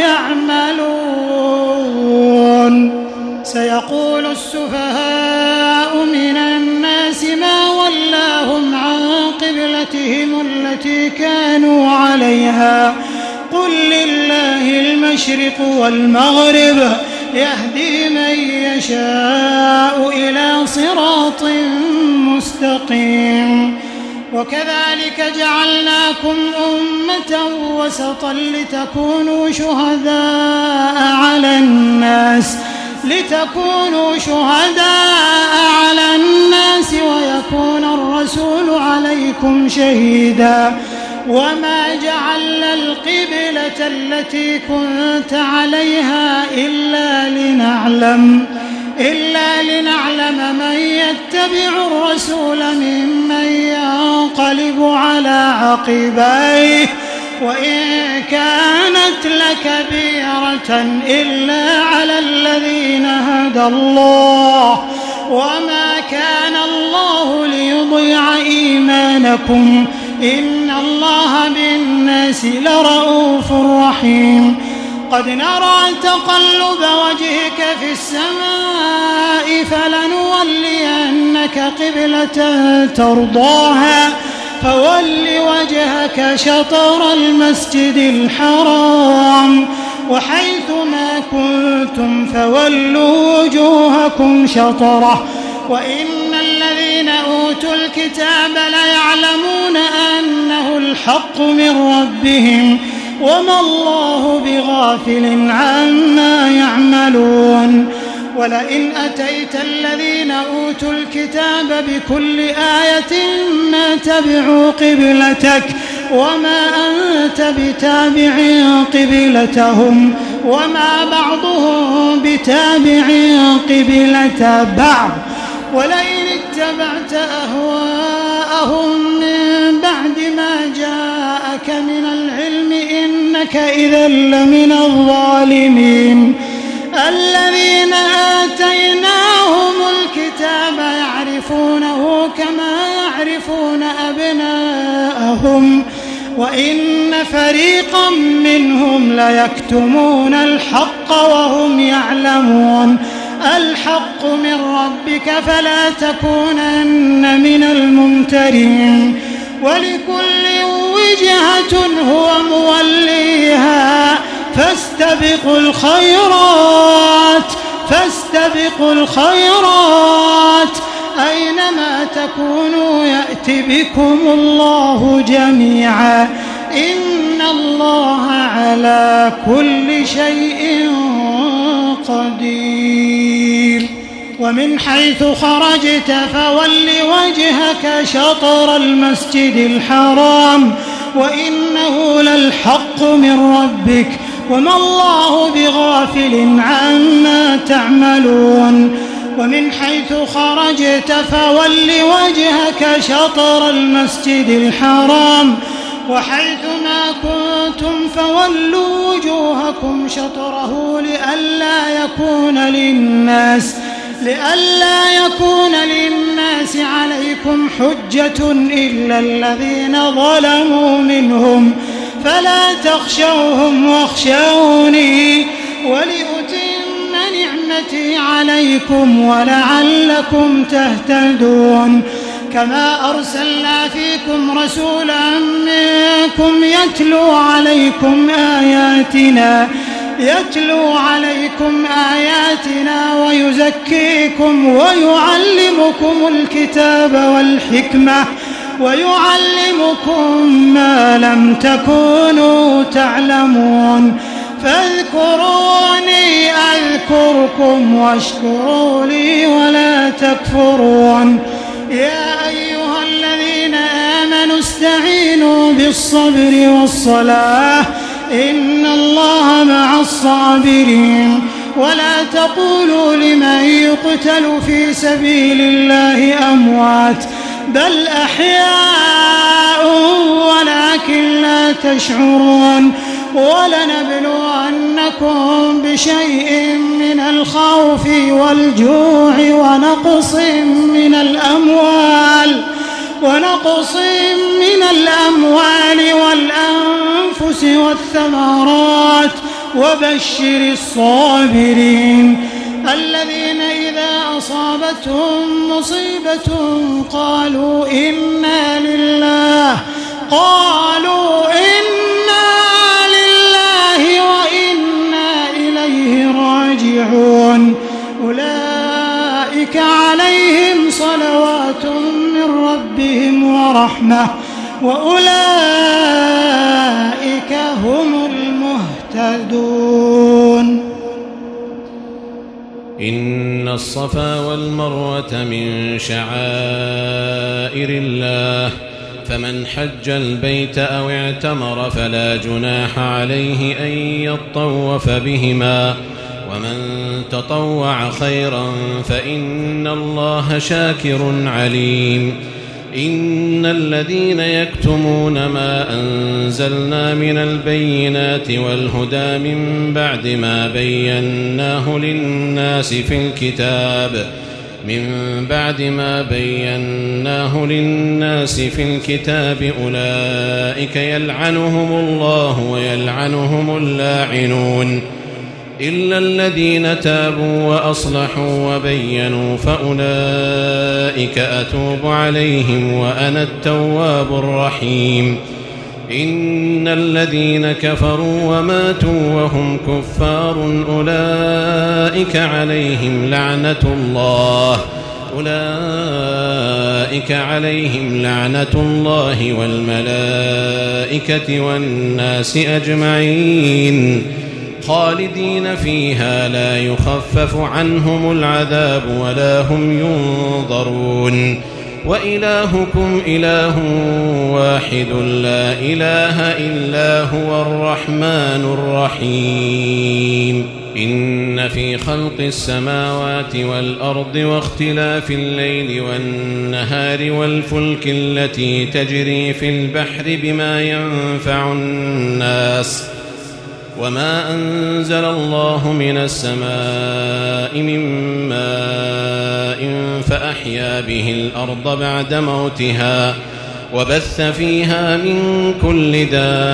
يعملون سيقول السفهاء من الناس ما ولاهم عن قبلتهم التي كانوا عليها قل لله المشرق والمغرب يهدي من يشاء إلى صراط مستقيم وكذلك جعلناكم أمة وسطا لتكونوا شهداء على الناس لتكونوا شهداء على الناس ويكون الرسول عليكم شهيدا وما جعلنا القبلة التي كنت عليها إلا لنعلم إلا لنعلم من يتبع الرسول ممن ينقلب على عقبيه وإن كانت لكبيرة إلا على الذين هدى الله وما كان الله ليضيع إيمانكم إن الله بالناس لرؤوف رحيم. قد نرى تقلب وجهك في السماء فلنولينك قبلة ترضاها فول وجهك شطر المسجد الحرام وحيث ما كنتم فولوا وجوهكم شطره وإن الذين أوتوا الكتاب ليعلمون أنه الحق من ربهم وما الله بغافل عما يعملون. ولئن أتيت الذين أوتوا الكتاب بكل آية ما تبعوا قبلتك وما أنت بتابع قبلتهم وما بعضهم بتابع قبلة بعض. ولئن اتبعت أهواءهم من بعد ما جاءك من العلم إنك إذا لمن الظالمين. الذين آتيناهم الكتاب يعرفونه كما يعرفون أبناءهم وإن فريقا منهم ليكتمون الحق وهم يعلمون. الحق من ربك فلا تكونن من الممترين. ولكل وجهة هو موليها فاستبقوا الخيرات فاستبقوا الخيرات أينما تكونوا يأتي بكم الله جميعا إن الله على كل شيء قدير. ومن حيث خرجت فول وجهك شطر المسجد الحرام وإنه للحق من ربك وما الله بغافل عما تعملون. ومن حيث خرجت فول وجهك شطر المسجد الحرام وحيث ما كنتم فولوا وجوهكم شطره لئلا يكون للناس لئلا يكون للناس عليكم حجة إلا الذين ظلموا منهم فلا تخشوهم واخشوني ولأتم نعمتي عليكم ولعلكم تهتدون. كما أرسلنا فيكم رسولا منكم يتلو عليكم آياتنا يتلو عليكم آياتنا ويزكيكم ويعلمكم الكتاب والحكمة ويعلمكم ما لم تكونوا تعلمون. فاذكروني أذكركم واشكروا لي ولا تكفرون. يا أيها الذين آمنوا استعينوا بالصبر والصلاة إن الله مع الصابرين. ولا تقولوا لمن يقتل في سبيل الله أموات بل أحياء ولكن لا تشعرون. ولنبلونكم بشيء من الخوف والجوع ونقص من الأموال ونقص من الأموال والأنفس والثمرات وبشر الصابرين الذين إذا أصابتهم مصيبة قالوا إنا لله قالوا إنا لله وإنا إليه راجعون. أولئك عليهم صلوات من ربهم ورحمة وأولئك هم المهتدون. إن الصفا والمروة من شعائر الله فمن حج البيت أو اعتمر فلا جناح عليه أن يطوف بهما ومن تطوع خيرا فإن الله شاكر عليم إن الذين يكتمون ما أنزلنا من البينات والهدى من بعد ما بيناه للناس في الكتاب من بعد ما بيناه للناس في الكتاب أولئك يلعنهم الله ويلعنهم اللاعنون إلا الذين تابوا وأصلحوا وبينوا فأولئك أتوب عليهم وأنا التواب الرحيم إن الذين كفروا وماتوا وهم كفار أولئك عليهم لعنة الله أولئك عليهم لعنة الله والملائكة والناس أجمعين خالدين فيها لا يخفف عنهم العذاب ولا هم ينظرون وإلهكم إله واحد لا إله إلا هو الرحمن الرحيم إن في خلق السماوات والأرض واختلاف الليل والنهار والفلك التي تجري في البحر بما ينفع الناس وما أنزل الله من السماء من ماء فأحيا به الأرض بعد موتها وبث فيها من كل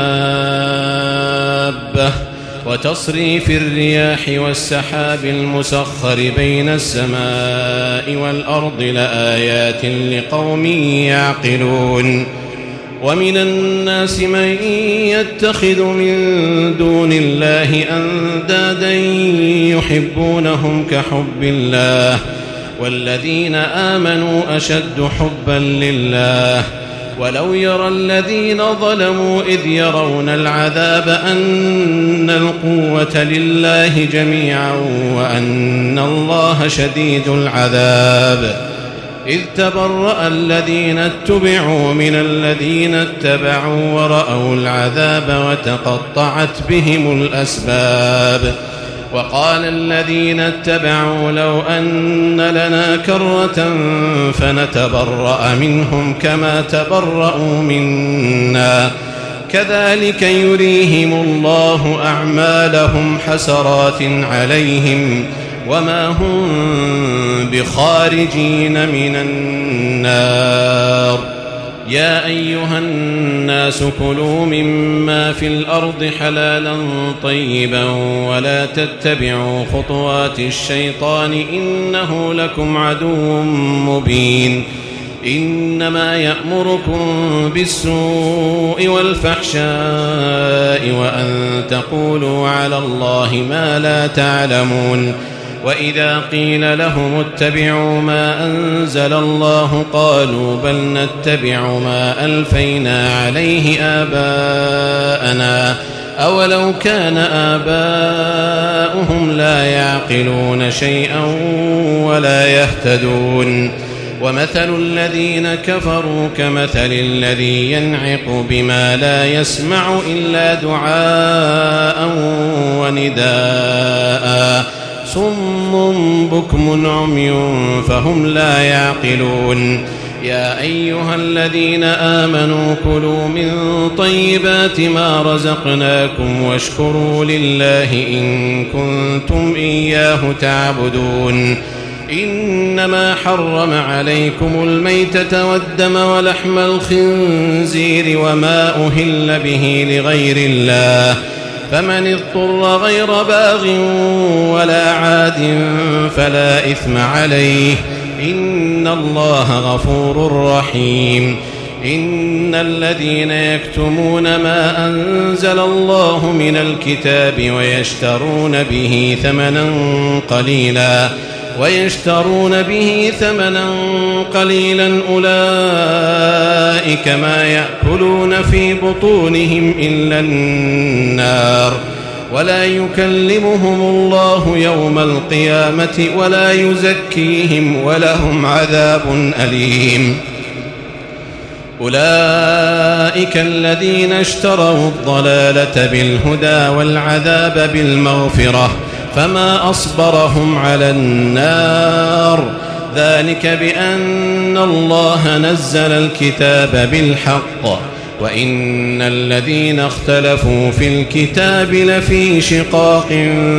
دابة وتصريف الرياح والسحاب المسخر بين السماء والأرض لآيات لقوم يعقلون ومن الناس من يتخذ من دون الله أندادا يحبونهم كحب الله والذين آمنوا أشد حبا لله ولو يرى الذين ظلموا إذ يرون العذاب أن القوة لله جميعا وأن الله شديد العذاب إذ تبرأ الذين اتبعوا من الذين اتبعوا ورأوا العذاب وتقطعت بهم الأسباب وقال الذين اتبعوا لو أن لنا كرة فنتبرأ منهم كما تبرأوا منا كذلك يريهم الله أعمالهم حسرات عليهم وما هم بخارجين من النار يا أيها الناس كلوا مما في الأرض حلالا طيبا ولا تتبعوا خطوات الشيطان إنه لكم عدو مبين إنما يأمركم بالسوء والفحشاء وأن تقولوا على الله ما لا تعلمون وإذا قيل لهم اتبعوا ما أنزل الله قالوا بل نتبع ما ألفينا عليه آباءنا أولو كان آباؤهم لا يعقلون شيئا ولا يهتدون ومثل الذين كفروا كمثل الذي ينعق بما لا يسمع إلا دعاء ونداء صم بكم عمي فهم لا يعقلون يا أيها الذين آمنوا كلوا من طيبات ما رزقناكم واشكروا لله إن كنتم إياه تعبدون إنما حرم عليكم الميتة والدم ولحم الخنزير وما أهل به لغير الله فمن اضطر غير باغ ولا عاد فلا إثم عليه إن الله غفور رحيم إن الذين يكتمون ما أنزل الله من الكتاب ويشترون به ثمنا قليلا ويشترون به ثمنا قليلا أولئك ما يأكلون في بطونهم إلا النار ولا يكلمهم الله يوم القيامة ولا يزكيهم ولهم عذاب أليم أولئك الذين اشتروا الضلالة بالهدى والعذاب بالمغفرة فما أصبرهم على النار ذلك بأن الله نزل الكتاب بالحق وإن الذين اختلفوا في الكتاب لفي شقاق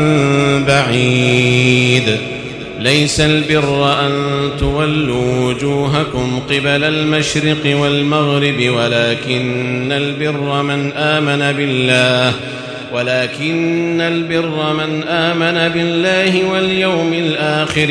بعيد ليس البر أن تولوا وجوهكم قبل المشرق والمغرب ولكن البر من آمن بالله ولكن البر من آمن بالله واليوم الآخر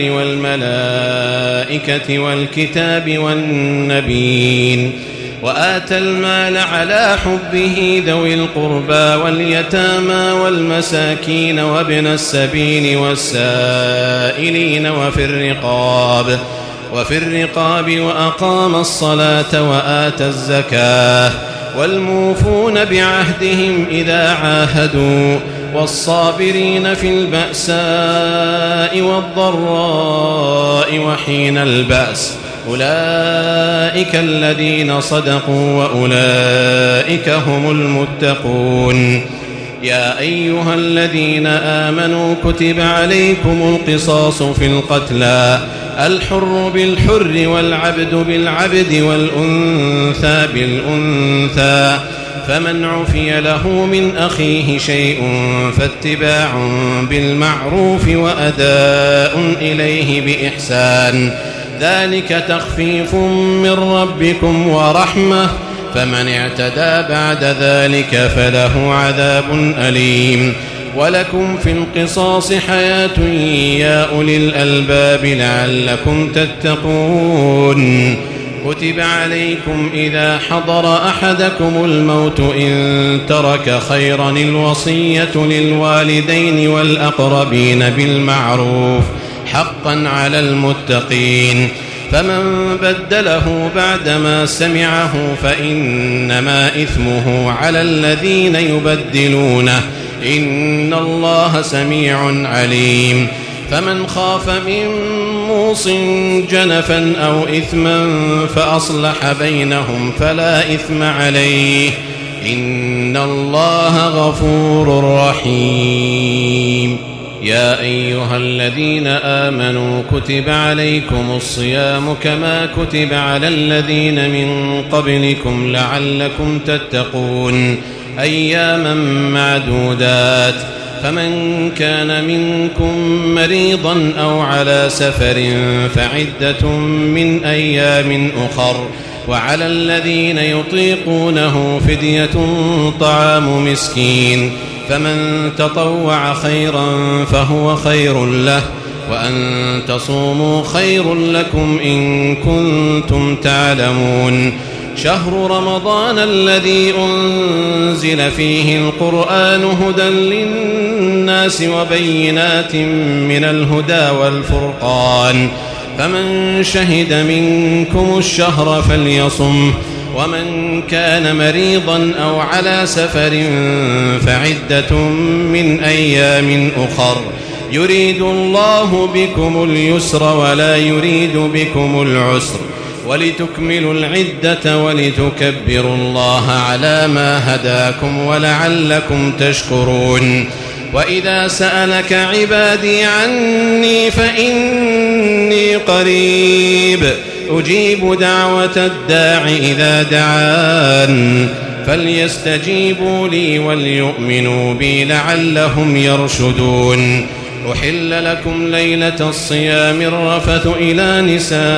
والملائكة والكتاب والنبيين وآتى المال على حبه ذوي القربى واليتامى والمساكين وابن السبيل والسائلين وفي الرقاب وفي الرقاب وأقام الصلاة وآتى الزكاة والموفون بعهدهم إذا عاهدوا والصابرين في البأساء والضراء وحين البأس أولئك الذين صدقوا وأولئك هم المتقون يا أيها الذين آمنوا كتب عليكم القصاص في القتلى الحر بالحر والعبد بالعبد والأنثى بالأنثى فمن عفي له من أخيه شيء فاتباع بالمعروف وأداء إليه بإحسان ذلك تخفيف من ربكم ورحمة فمن اعتدى بعد ذلك فله عذاب أليم ولكم في القصاص حياة يا أولي الألباب لعلكم تتقون كتب عليكم إذا حضر أحدكم الموت إن ترك خيرا الوصية للوالدين والأقربين بالمعروف حقا على المتقين فمن بدله بعدما سمعه فإنما إثمه على الذين يبدلونه إن الله سميع عليم فمن خاف من موص جنفا أو إثما فأصلح بينهم فلا إثم عليه إن الله غفور رحيم يا أيها الذين آمنوا كتب عليكم الصيام كما كتب على الذين من قبلكم لعلكم تتقون أياما معدودات فمن كان منكم مريضا أو على سفر فعدة من أيام أخر وعلى الذين يطيقونه فدية طعام مسكين فمن تطوع خيرا فهو خير له وأن تصوموا خير لكم إن كنتم تعلمون شهر رمضان الذي أنزل فيه القرآن هدى للناس وبينات من الهدى والفرقان فمن شهد منكم الشهر فليصم ومن كان مريضا أو على سفر فعدة من أيام أخر يريد الله بكم اليسر ولا يريد بكم العسر ولتكملوا العدة ولتكبروا الله على ما هداكم ولعلكم تشكرون وإذا سألك عبادي عني فإني قريب أجيب دعوة الداع إذا دعان فليستجيبوا لي وليؤمنوا بي لعلهم يرشدون أحل لكم ليلة الصيام الرفث إلى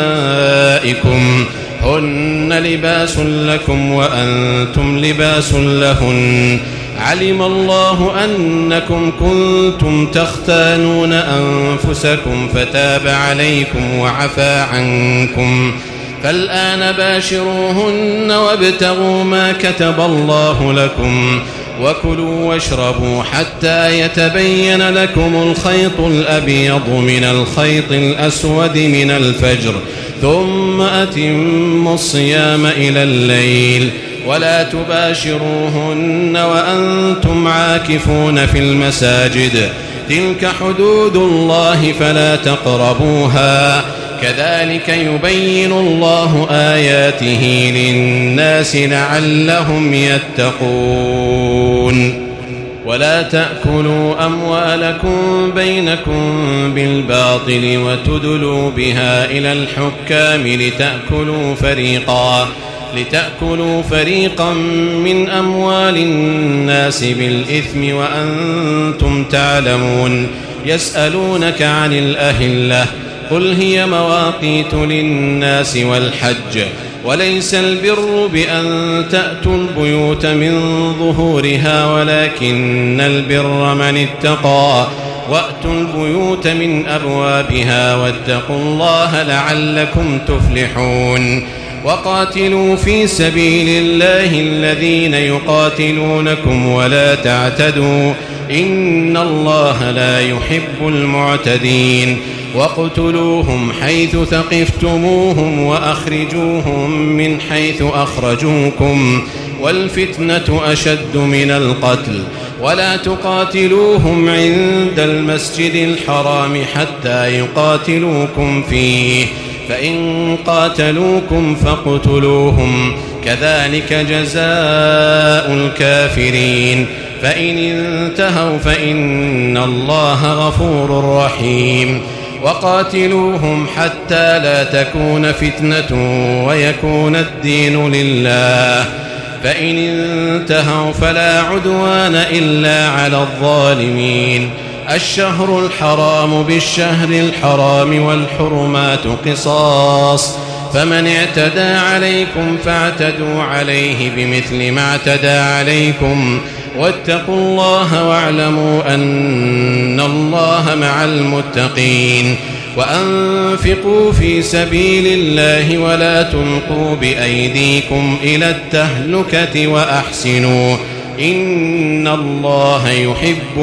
نسائكم هن لباس لكم وأنتم لباس لهن علم الله أنكم كنتم تختانون أنفسكم فتاب عليكم وعفى عنكم فالآن باشروهن وابتغوا ما كتب الله لكم وكلوا واشربوا حتى يتبين لكم الخيط الأبيض من الخيط الأسود من الفجر ثم أتموا الصيام إلى الليل ولا تباشروهن وأنتم عاكفون في المساجد تلك حدود الله فلا تقربوها كذلك يبين الله آياته للناس لعلهم يتقون ولا تأكلوا أموالكم بينكم بالباطل وتدلوا بها إلى الحكام لتأكلوا فريقا لتأكلوا فريقا من أموال الناس بالإثم وأنتم تعلمون يسألونك عن الأهلة قل هي مواقيت للناس والحج وليس البر بأن تأتوا البيوت من ظهورها ولكن البر من اتقى وأتوا البيوت من أبوابها واتقوا الله لعلكم تفلحون وقاتلوا في سبيل الله الذين يقاتلونكم ولا تعتدوا إن الله لا يحب المعتدين واقتلوهم حيث ثقفتموهم وأخرجوهم من حيث أخرجوكم والفتنة أشد من القتل ولا تقاتلوهم عند المسجد الحرام حتى يقاتلوكم فيه فإن قاتلوكم فاقتلوهم كذلك جزاء الكافرين فإن انتهوا فإن الله غفور رحيم وقاتلوهم حتى لا تكون فتنة ويكون الدين لله فإن انتهوا فلا عدوان إلا على الظالمين الشهر الحرام بالشهر الحرام والحرمات قصاص فمن اعتدى عليكم فاعتدوا عليه بمثل ما اعتدى عليكم واتقوا الله واعلموا أن الله مع المتقين وأنفقوا في سبيل الله ولا تلقوا بأيديكم إلى التهلكة وأحسنوا إن الله يحب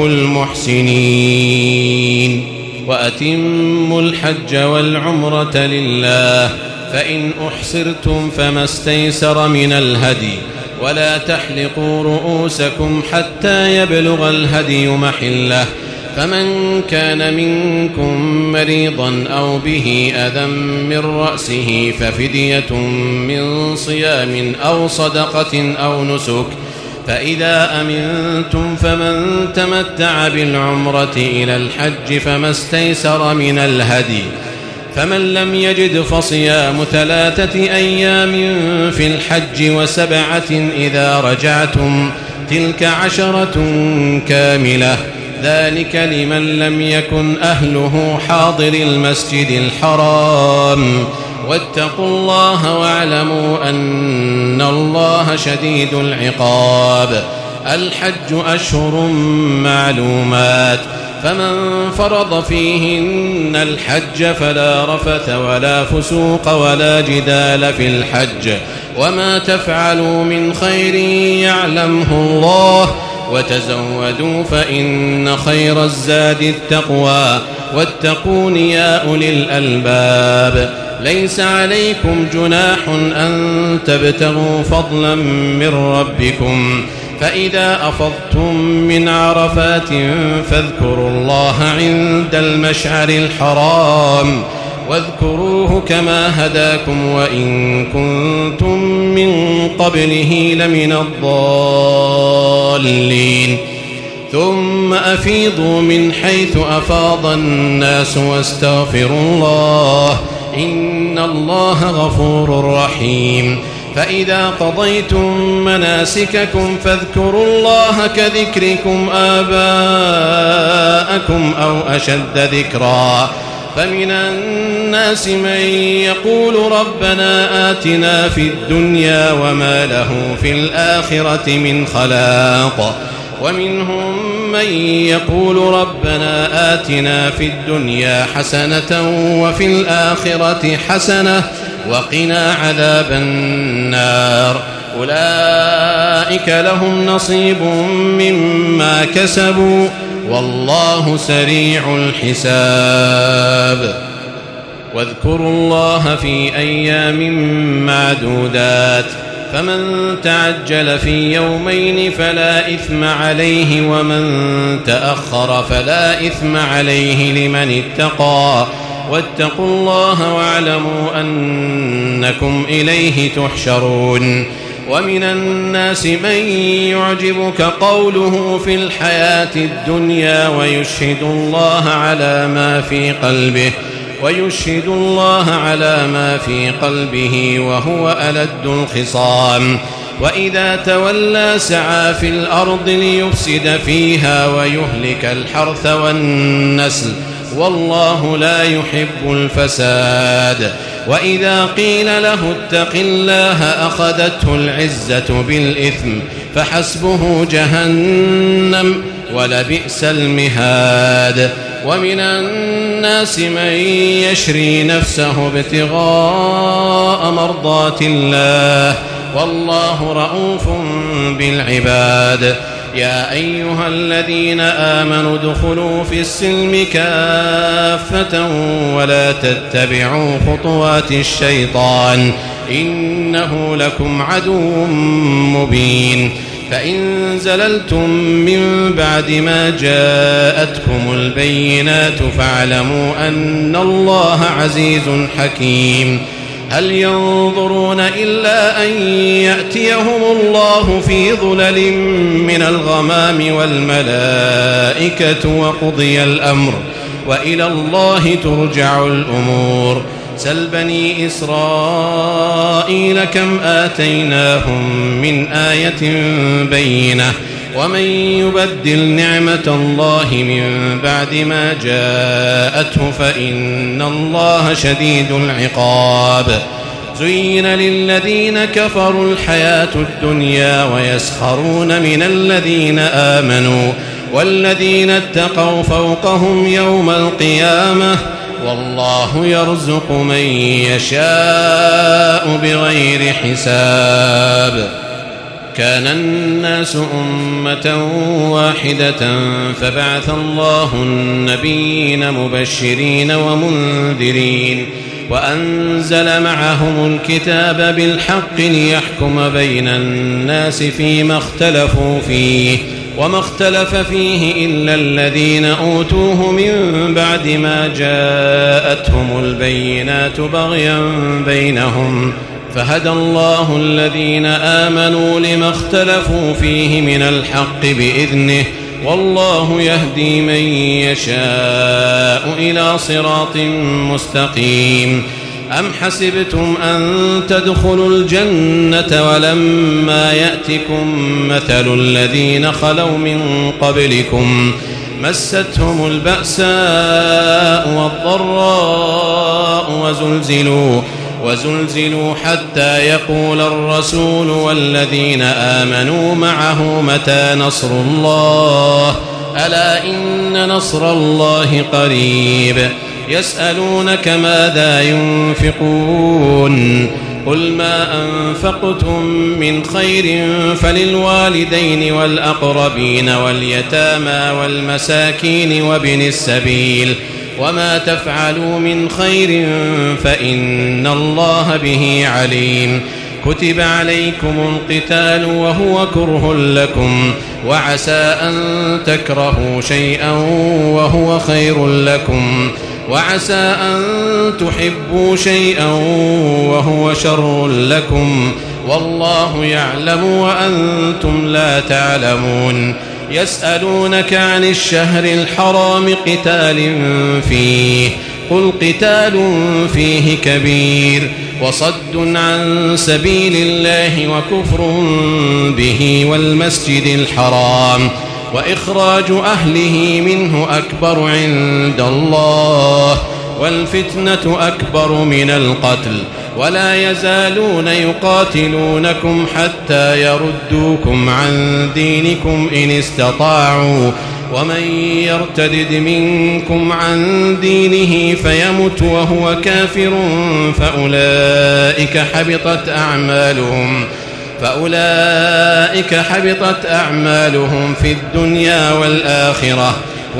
المحسنين وأتموا الحج والعمرة لله فإن أحصرتم فما استيسر من الهدي ولا تحلقوا رؤوسكم حتى يبلغ الهدي محله فمن كان منكم مريضا أو به أذى من رأسه ففدية من صيام أو صدقة أو نسك فإذا أمنتم فمن تمتع بالعمرة إلى الحج فما استيسر من الهدي فمن لم يجد فصيام ثلاثة أيام في الحج وسبعة إذا رجعتم تلك عشرة كاملة ذلك لمن لم يكن أهله حاضر المسجد الحرام واتقوا الله واعلموا أن الله شديد العقاب الحج أشهر معلومات فمن فرض فيهن الحج فلا رفث ولا فسوق ولا جدال في الحج وما تفعلوا من خير يعلمه الله وتزودوا فإن خير الزاد التقوى واتقون يا أولي الألباب ليس عليكم جناح أن تبتغوا فضلا من ربكم فإذا أفضتم من عرفات فاذكروا الله عند المشعر الحرام واذكروه كما هداكم وإن كنتم من قبله لمن الضالين ثم أفيضوا من حيث أفاض الناس واستغفروا الله إن الله غفور رحيم فإذا قضيتم مناسككم فاذكروا الله كذكركم آباءكم أو أشد ذكرا فمن الناس من يقول ربنا آتنا في الدنيا وما له في الآخرة من خلاق ومنهم من يقول ربنا آتنا في الدنيا حسنة وفي الآخرة حسنة وقنا عذاب النار أولئك لهم نصيب مما كسبوا والله سريع الحساب واذكروا الله في أيام معدودات فمن تعجل في يومين فلا إثم عليه ومن تأخر فلا إثم عليه لمن اتقى واتقوا الله واعلموا أنكم إليه تحشرون ومن الناس من يعجبك قوله في الحياة الدنيا ويشهد الله على ما في قلبه ويشهد الله على ما في قلبه وهو ألد الخصام وإذا تولى سعى في الأرض ليفسد فيها ويهلك الحرث والنسل والله لا يحب الفساد وإذا قيل له اتق الله أخذته العزة بالإثم فحسبه جهنم ولبئس المهاد ومن الناس من يشري نفسه ابتغاء مرضات الله والله رؤوف بالعباد يا أيها الذين آمنوا ادخلوا في السلم كافة ولا تتبعوا خطوات الشيطان إنه لكم عدو مبين فإن زللتم من بعد ما جاءتكم البينات فاعلموا أن الله عزيز حكيم هل ينظرون إلا أن يأتيهم الله في ظلل من الغمام والملائكة وقضي الأمر وإلى الله ترجع الأمور سل بني إسرائيل كم آتيناهم من آية بينة ومن يبدل نعمة الله من بعد ما جاءته فإن الله شديد العقاب زين للذين كفروا الحياة الدنيا ويسخرون من الذين آمنوا والذين اتقوا فوقهم يوم القيامة والله يرزق من يشاء بغير حساب كان الناس أمة واحدة فبعث الله النبيين مبشرين ومنذرين وأنزل معهم الكتاب بالحق ليحكم بين الناس فيما اختلفوا فيه وما اختلف فيه إلا الذين أوتوه من بعد ما جاءتهم البينات بغيا بينهم فهدى الله الذين آمنوا لما اختلفوا فيه من الحق بإذنه والله يهدي من يشاء إلى صراط مستقيم أم حسبتم أن تدخلوا الجنة ولما يأتكم مثل الذين خلوا من قبلكم مستهم البأساء والضراء وزلزلوا وزلزلوا حتى يقول الرسول والذين آمنوا معه متى نصر الله ألا إن نصر الله قريب يسألونك ماذا ينفقون قل ما أنفقتم من خير فللوالدين والأقربين واليتامى والمساكين وابن السبيل وما تفعلوا من خير فإن الله به عليم كتب عليكم القتال وهو كره لكم وعسى أن تكرهوا شيئا وهو خير لكم وعسى أن تحبوا شيئا وهو شر لكم والله يعلم وأنتم لا تعلمون يسألونك عن الشهر الحرام قتال فيه قل قتال فيه كبير وصد عن سبيل الله وكفر به والمسجد الحرام وإخراج أهله منه أكبر عند الله والفتنة أكبر من القتل ولا يزالون يقاتلونكم حتى يردوكم عن دينكم إن استطاعوا ومن يرتدد منكم عن دينه فيمت وهو كافر فأولئك حبطت أعمالهم فأولئك حبطت أعمالهم في الدنيا والآخرة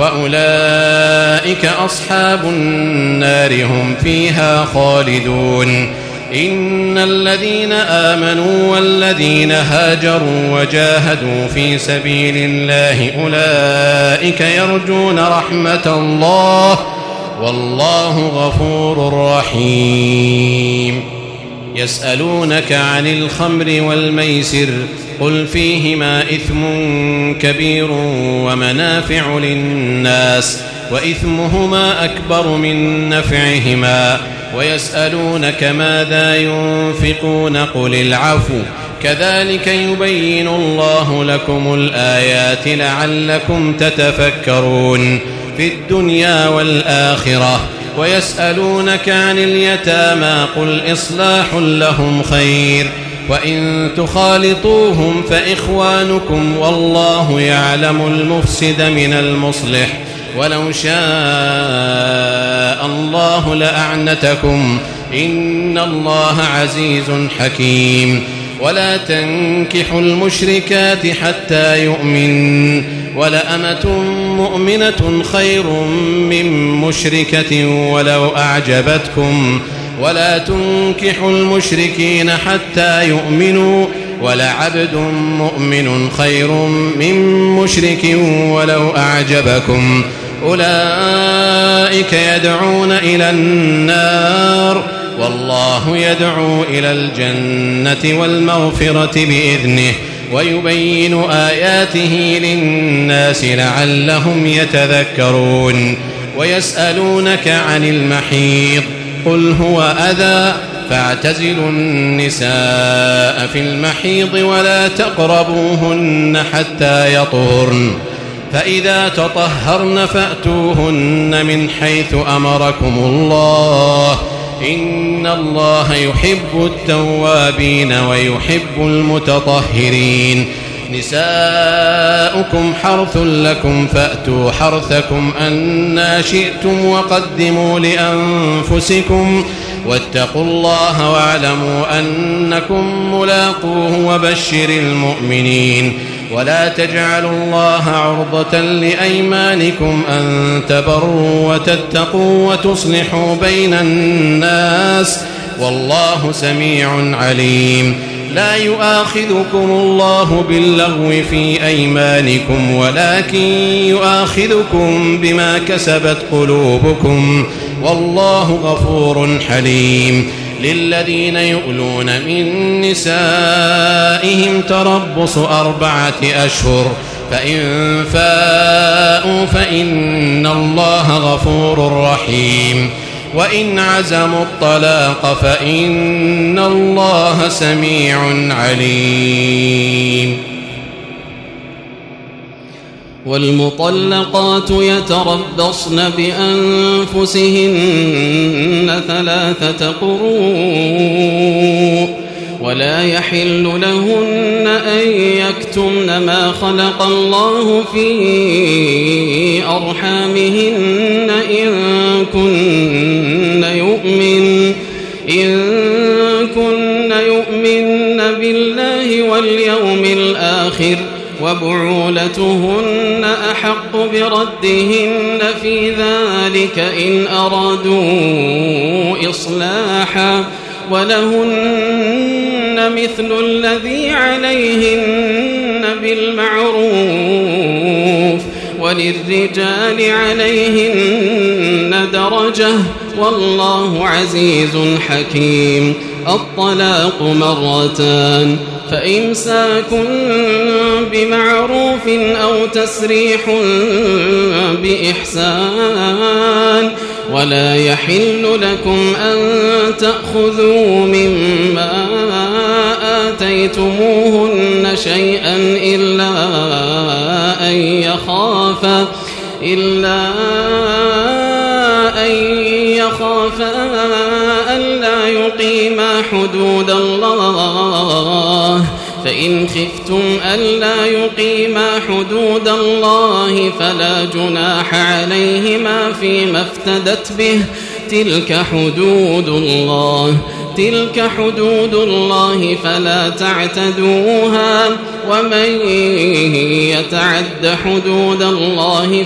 وأولئك أصحاب النار هم فيها خالدون إن الذين آمنوا والذين هاجروا وجاهدوا في سبيل الله أولئك يرجون رحمة الله والله غفور رحيم. يسألونك عن الخمر والميسر قل فيهما إثم كبير ومنافع للناس وإثمهما أكبر من نفعهما ويسألونك ماذا ينفقون قل العفو كذلك يبين الله لكم الآيات لعلكم تتفكرون في الدنيا والآخرة. ويسألونك عن اليتامى قل إصلاح لهم خير وإن تخالطوهم فإخوانكم والله يعلم المفسد من المصلح ولو شاء الله لأعنتكم إن الله عزيز حكيم. ولا تنكحوا المشركات حتى يؤمن ولأمة مؤمنة خير من مشركة ولو أعجبتكم ولا تنكحوا المشركين حتى يؤمنوا ولعبد مؤمن خير من مشرك ولو أعجبكم أولئك يدعون إلى النار والله يدعو إلى الجنة والمغفرة بإذنه ويبين آياته للناس لعلهم يتذكرون. ويسألونك عن المحيض قل هو أذى فاعتزلوا النساء في المحيض ولا تقربوهن حتى يطهرن فإذا تطهرن فأتوهن من حيث أمركم الله إن الله يحب التوابين ويحب المتطهرين. نساؤكم حرث لكم فأتوا حرثكم أنى شئتم وقدموا لأنفسكم واتقوا الله واعلموا أنكم ملاقوه وبشر المؤمنين. ولا تجعلوا الله عرضة لأيمانكم أن تبروا وتتقوا وتصلحوا بين الناس والله سميع عليم. لا يؤاخذكم الله باللغو في أيمانكم ولكن يؤاخذكم بما كسبت قلوبكم والله غفور حليم. للذين يؤلون من نسائهم تربص أربعة أشهر فإن فاءوا فإن الله غفور رحيم. وإن عزموا الطلاق فإن الله سميع عليم. والمطلقات يتربصن بأنفسهن ثلاثة قروء ولا يحل لهن أن يكتمن ما خلق الله في أرحامهن إن كن يؤمن إن كن يؤمن بالله واليوم الآخر وبعولتهن أحق بردهن في ذلك إن أرادوا إصلاحا ولهن مثل الذي عليهن بالمعروف وللرجال عليهن درجة والله عزيز حكيم. الطلاق مرتان فإمساك بمعروف أو تسريح بإحسان ولا يحل لكم أن تأخذوا مما آتيتموهن شيئا إلا أن يخافا إلا أن يخافا ألا يقيما حدود الله فإن خفتم ألا يقيما حدود الله فلا جناح عليهما فيما افتدت به تلك حدود الله تلك حدود الله فلا تعتدوها ومن يتعد حدود الله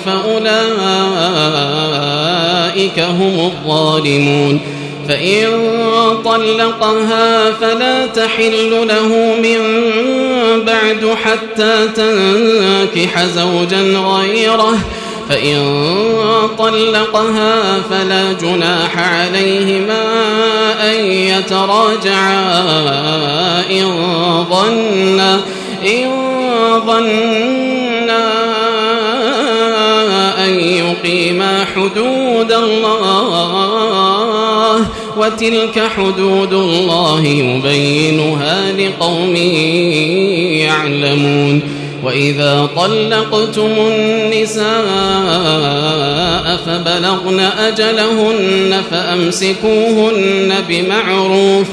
فأولئك هم الظالمون. فإن طلقها فلا تحل له من بعد حتى تنكح زوجا غيره فإن طلقها فلا جناح عليهما أن يتراجعا إن ظنا إن ظنا أن يقيما حدود الله وتلك حدود الله يبينها لقوم يعلمون. وإذا طلقتم النساء فبلغن أجلهن فأمسكوهن بمعروف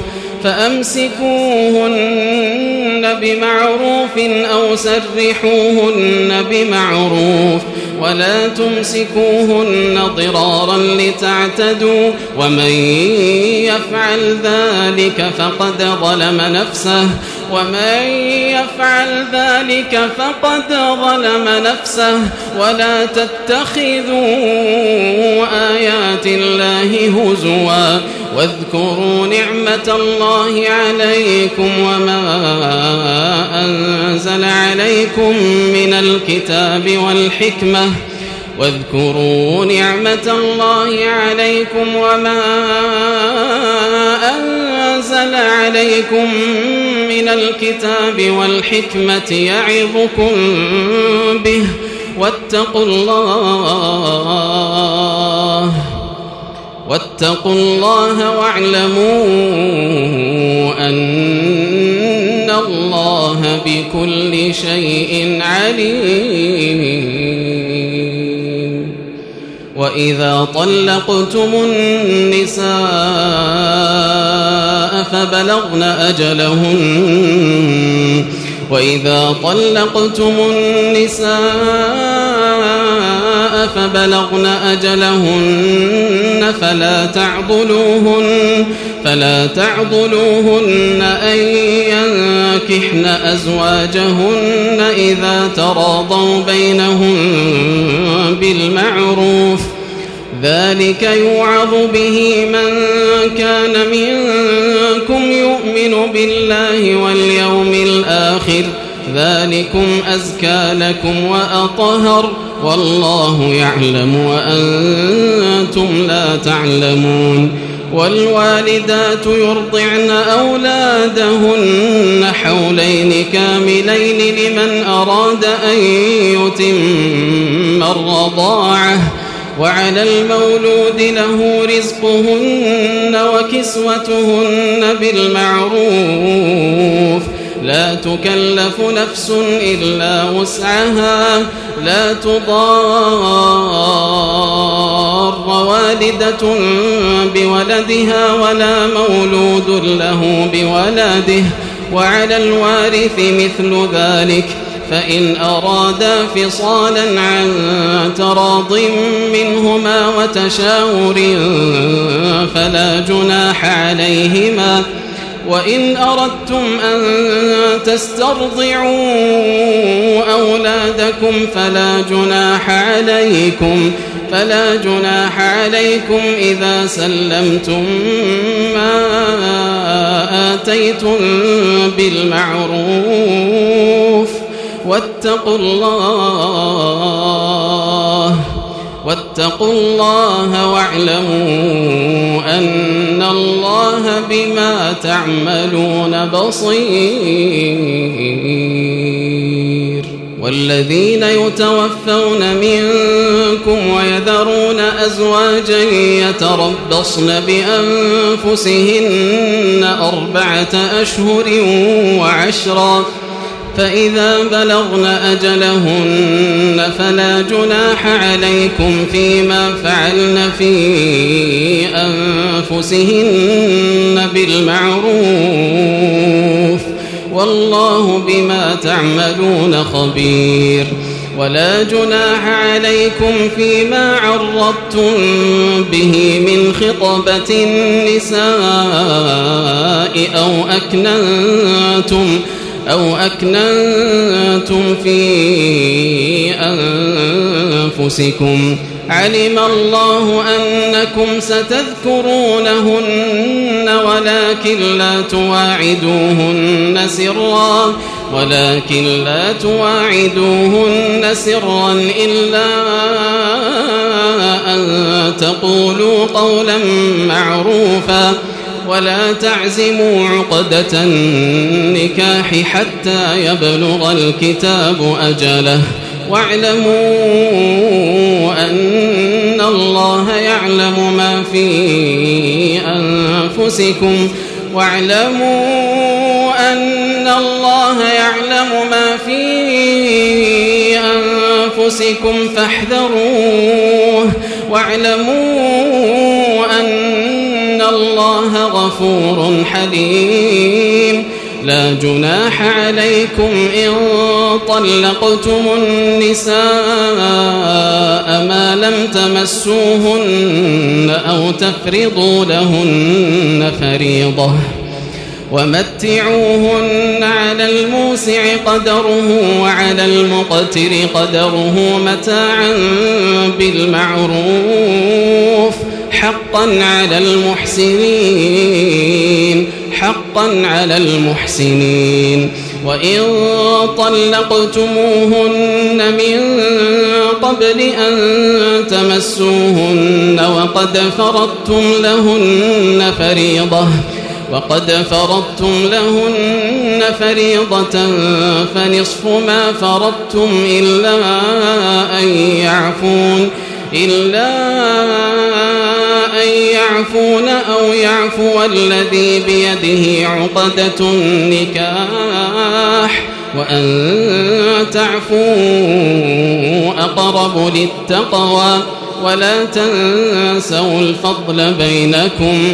فأمسكوهن بمعروف أو سرحوهن بمعروف ولا تمسكوهن ضرارا لتعتدوا ومن يفعل ذلك فقد ظلم نفسه ومن يفعل ذلك فقد ظلم نفسه ولا تتخذوا آيات الله هزوا واذكروا نعمة الله عليكم وما أنزل عليكم من الكتاب والحكمة واذكروا نعمة الله عليكم وما أنزل عليكم من الكتاب والحكمة يعظكم به واتقوا الله واتقوا الله واعلموا أن الله بكل شيء عليم. وإذا طلقتم النساء فبلغن أجلهن وإذا طلقتم النساء فبلغن أجلهن فلا تعضلوهن فلا تعضلوهن أن ينكحن أزواجهن إذا تراضوا بينهم بالمعروف ذلك يوعظ به من كان منكم يؤمن بالله واليوم الآخر ذلكم أزكى لكم وأطهر والله يعلم وأنتم لا تعلمون. والوالدات يرضعن أولادهن حولين كاملين لمن أراد أن يتم الرضاعة وعلى المولود له رزقهن وكسوتهن بالمعروف لا تكلف نفس إلا وسعها لا تضار والدة بولدها ولا مولود له بولده وعلى الوارث مثل ذلك فإن أرادا فصالا عن تراض منهما وتشاور فلا جناح عليهما. وإن أردتم أن تسترضعوا أولادكم فلا جناح عليكم فلا جناح عليكم إذا سلمتم ما آتيتم بالمعروف واتقوا الله واتقوا الله واعلموا أن الله بما تعملون بصير. والذين يتوفون منكم ويذرون أزواجا يتربصن بأنفسهن أربعة أشهر وعشرا فإذا بلغن أجلهن فلا جناح عليكم فيما فعلن في أنفسهن بالمعروف والله بما تعملون خبير. ولا جناح عليكم فيما عرضتم به من خطبة النساء أو أكننتم أو أكننتم في أنفسكم علم الله أنكم ستذكرونهن ولكن لا تواعدوهن سرا ولكن لا تواعدوهن سرا إلا أن تقولوا قولا معروفا ولا تعزموا عقدة النكاح حتى يبلغ الكتاب أجله واعلموا أن الله يعلم ما في أنفسكم واعلموا أن الله يعلم ما في أنفسكم فاحذروه واعلموا أن الله غفور حليم لا جناح عليكم إن طلقتم النساء ما لم تمسوهن أو تفرضوا لهن فريضة ومتعوهن على الموسع قدره وعلى المقتر قدره متاعا بالمعروف حقا على المحسنين حقا على المحسنين وإن طلقتموهن من قبل أن تمسوهن وقد فرضتم لهن فريضة وقد فرضتم لهن فريضة فنصف ما فرضتم إلا أن يعفون إلا أن يعفون أو يعفو الذي بيده عقدة النكاح وأن تعفوا أقرب للتقوى ولا تنسوا الفضل بينكم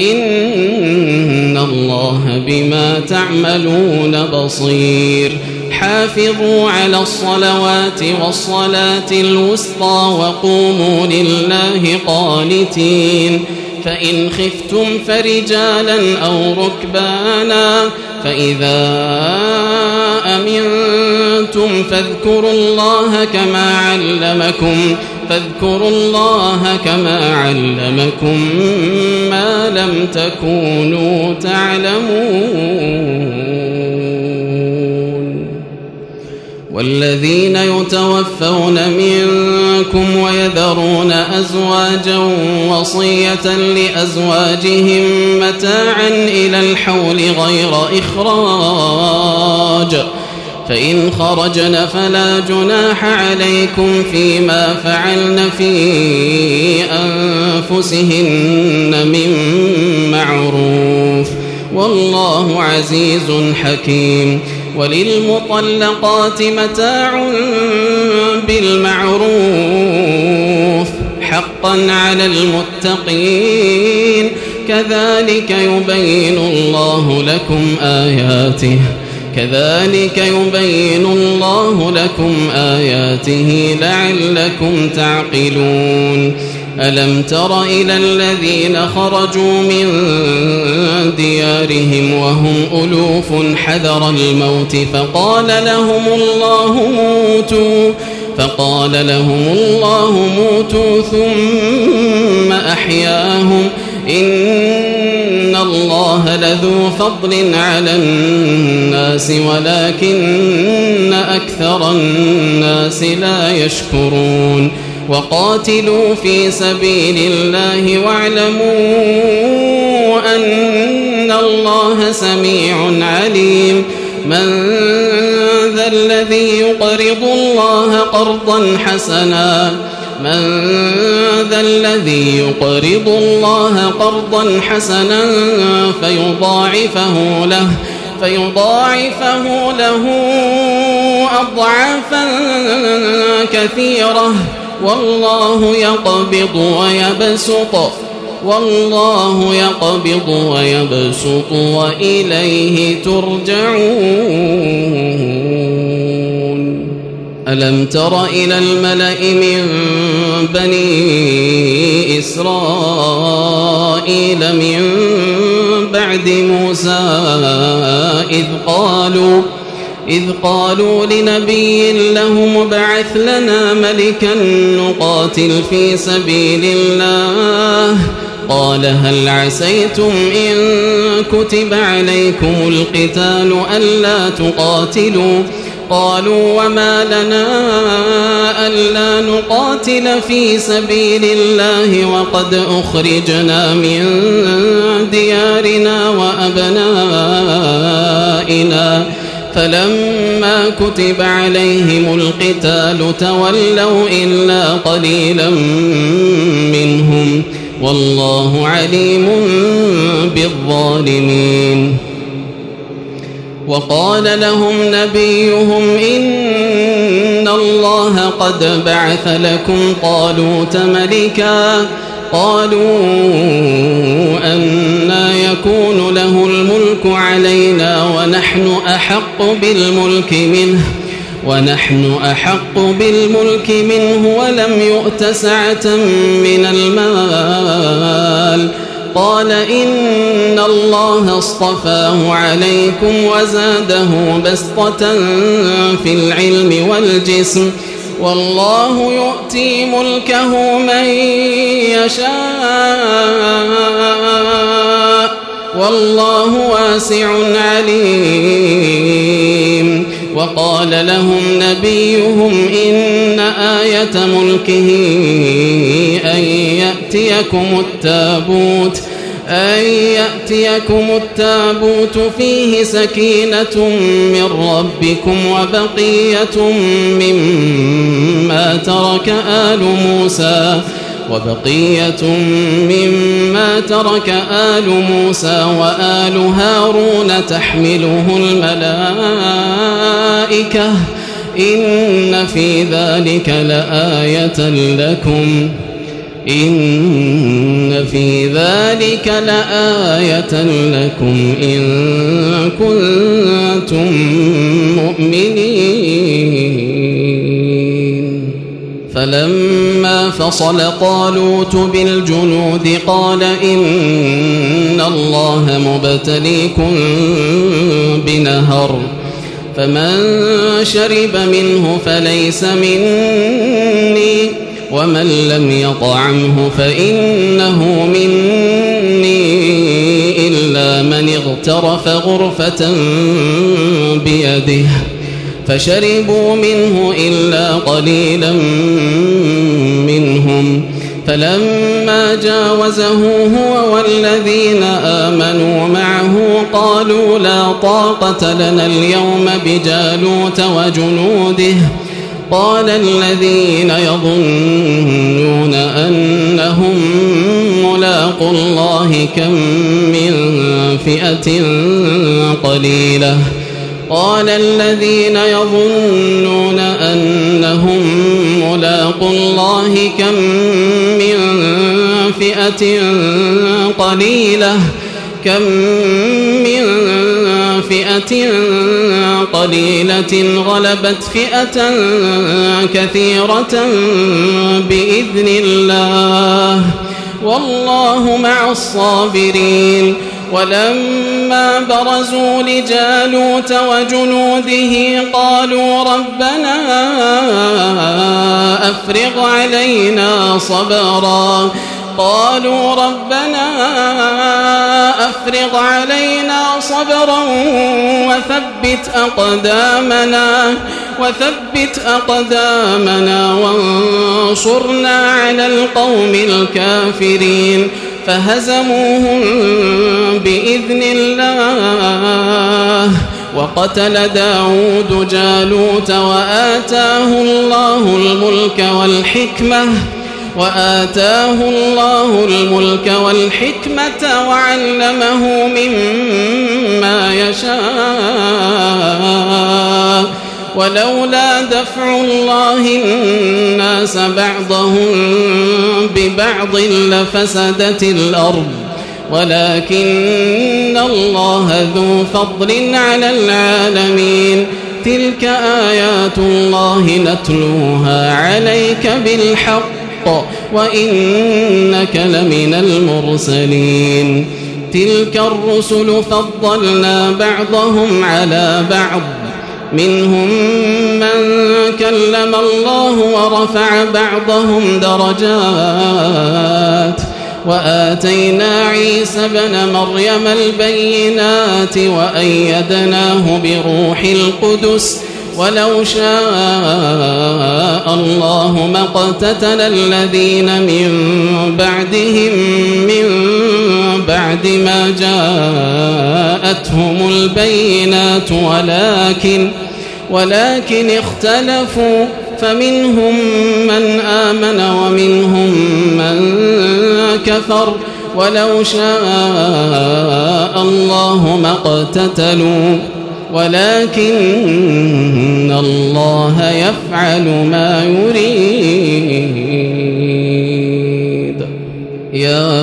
إن الله بما تعملون بصير حافظوا على الصلوات والصلاة الوسطى وقوموا لله قانتين فإن خفتم فرجالا أو ركبانا فإذا أمنتم فاذكروا الله كما علمكم فاذكروا الله كما علمكم ما لم تكونوا تعلمون والذين يتوفون منكم ويذرون أزواجا وصية لأزواجهم متاعا إلى الحول غير إخراج فإن خرجن فلا جناح عليكم فيما فعلن في أنفسهن من معروف والله عزيز حكيم وللمطلقات متاع بالمعروف حقا على المتقين كذلك يبين الله لكم آياته كذلك يبين الله لكم آياته لعلكم تعقلون ألم تر إلى الذين خرجوا من ديارهم وهم ألوف حذر الموت فقال لهم الله موتوا فقال لهم الله موتوا ثم أحياهم إن الله لذو فضل على الناس ولكن أكثر الناس لا يشكرون وقاتلوا في سبيل الله واعلموا أن الله سميع عليم من ذا الذي يقرض الله قرضا حسنا من ذا الذي يقرض الله قرضا حسنا فيضاعفه له فيضاعفه له أضعافا كثيرة والله يقبض ويبسط والله يقبض ويبسط وإليه ترجعون ألم تر إلى الملأ من بني إسرائيل من بعد موسى إذ قالوا إذ قالوا لنبي له ابعث لنا ملكا نقاتل في سبيل الله قال هل عسيتم إن كتب عليكم القتال ألا تقاتلوا قالوا وما لنا ألا نقاتل في سبيل الله وقد أخرجنا من ديارنا وأبنائنا فلما كتب عليهم القتال تولوا إلا قليلا منهم والله عليم بالظالمين. وقال لهم نبيهم إن الله قد بعث لكم طالوت ملكا قالوا أنى يكون له الملك علينا ونحن أحق بالملك منه ونحن أحق بالملك منه ولم يؤت سعة من المال قال إن الله اصطفاه عليكم وزاده بسطة في العلم والجسم والله يؤتي ملكه من يشاء والله واسع عليم. وقال لهم نبيهم إن آية ملكه أن يأتيكم التابوت أن يأتيكم التابوت فيه سكينة من ربكم وبقية مما ترك آل موسى وبقية مما ترك آل موسى وآل هارون تحمله الملائكة إن في ذلك لآية لكم إن في ذلك لآية لكم إن كنتم مؤمنين. فلما فصل طالوت بالجنود قال إن الله مبتليكم بنهر فمن شرب منه فليس مني ومن لم يطعمه فإنه مني إلا من اغترف غرفة بيده فشربوا منه إلا قليلا منهم فلما جاوزه هو والذين آمنوا معه قالوا لا طاقة لنا اليوم بجالوت وجنوده قال الذين يظنون أنهم ملاقو الله كم من فئة قليلة قال الذين يظنون أنهم ملاقو الله كم من فئة قليلة كم من فئة قليلة غلبت فئة كثيرة بإذن الله والله مع الصابرين. ولما برزوا لجالوت وجنوده قالوا ربنا أفرغ علينا صبرا قالوا ربنا أفرغ علينا صبرا وثبت أقدامنا وثبت أقدامنا وانصرنا على القوم الكافرين فهزموهم بإذن الله. وقتل داود جالوت وآتاه الله الملك والحكمة وآتاه الله الملك والحكمة وعلمه مما يشاء ولولا دفع الله الناس بعضهم ببعض لفسدت الأرض ولكن الله ذو فضل على العالمين. تلك آيات الله نتلوها عليك بالحق وإنك لمن المرسلين. تلك الرسل فضلنا بعضهم على بعض منهم من كلم الله ورفع بعضهم درجات وآتينا عيسى ابن مريم البينات وأيدناه بروح القدس ولو شاء الله ما اقتتل الذين من بعدهم من بعد ما جاءتهم البينات ولكن ولكن اختلفوا فمنهم من آمن ومنهم من كفر ولو شاء الله ما اقتتلوا ولكن الله يفعل ما يريد. يا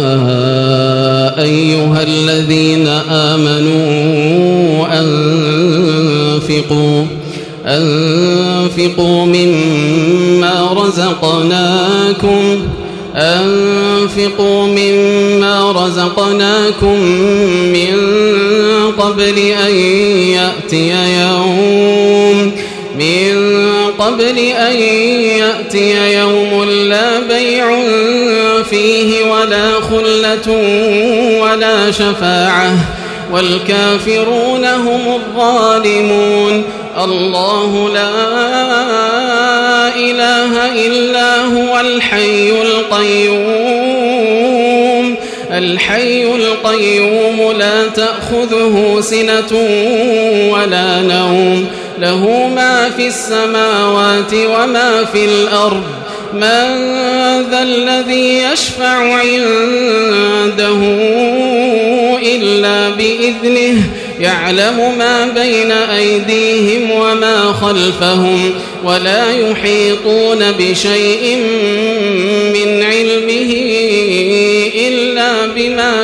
أيها الذين آمنوا أنفقوا أنفقوا مما رزقناكم أنفقوا مما رزقناكم من قبل أن يأتي يوم من قبل أن يأتي يوم لا بيع فيه ولا خلة ولا شفاعة والكافرون هم الظالمون. الله لا إله إلا هو الحي القيوم الحي القيوم لا تأخذه سنة ولا نوم له ما في السماوات وما في الأرض. من ذا الذي يشفع عنده إلا بإذنه يعلم ما بين أيديهم وما خلفهم ولا يحيطون بشيء من علمه إلا بما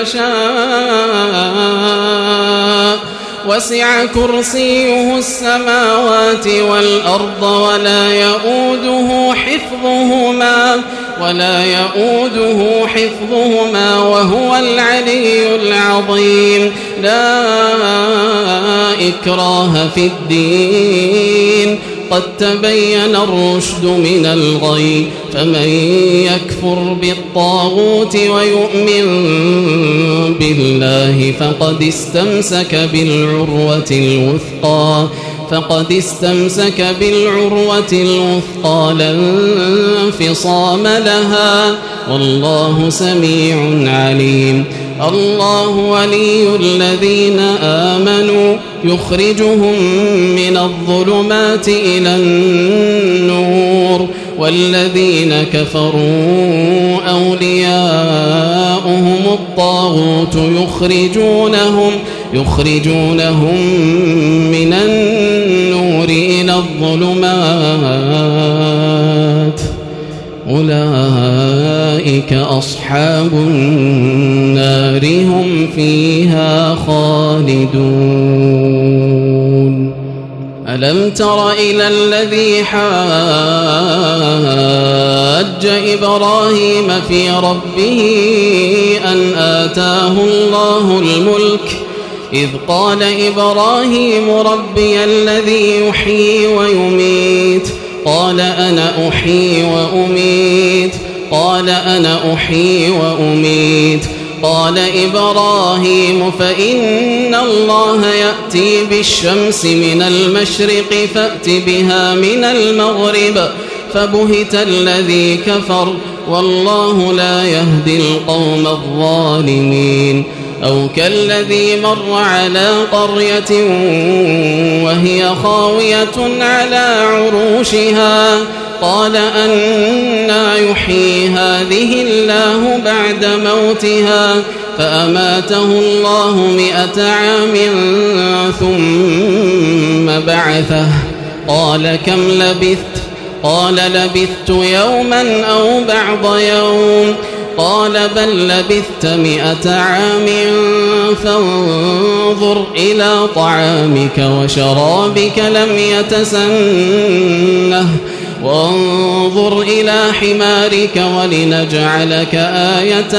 شاء وسع كرسيه السماوات والأرض ولا يؤوده حفظهما ولا يؤوده حفظهما وهو العلي العظيم. لا إكراه في الدين قد تبين الرشد من الغي فمن يكفر بالطاغوت ويؤمن بالله فقد استمسك بالعروة الوثقى فقد استمسك بالعروة الوثقى لا انفصام لها والله سميع عليم. الله ولي الذين آمنوا يخرجهم من الظلمات إلى النور والذين كفروا أولياؤهم الطاغوت يخرجونهم يخرجونهم من النور إلى الظلمات أولئك أصحاب النار هم فيها خالدون. ألم تر إلى الذي حاج إبراهيم في ربه أن آتاه الله الملك إذ قال إبراهيم ربي الذي يحيي ويميت قال أنا أحيي وأميت قال أنا أحيي وأميت قال إبراهيم فإن الله يأتي بالشمس من المشرق فأت بها من المغرب فبهت الذي كفر والله لا يهدي القوم الظالمين. أو كالذي مر على قرية وهي خاوية على عروشها قال أنى يحيي هذه الله بعد موتها فأماته الله مئة عام ثم بعثه قال كم لبثت قال لبثت يوما أو بعض يوم قال بل لبثت مئة عام فانظر إلى طعامك وشرابك لم يتسنه وانظر إلى حمارك ولنجعلك آية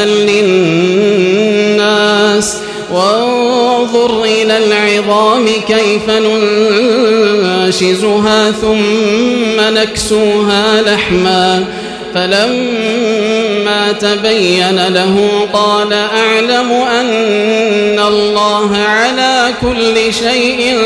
للناس وانظر إلى العظام كيف ننشزها ثم نكسوها لحما فلما تبين له قال أعلم أن الله على كل شيء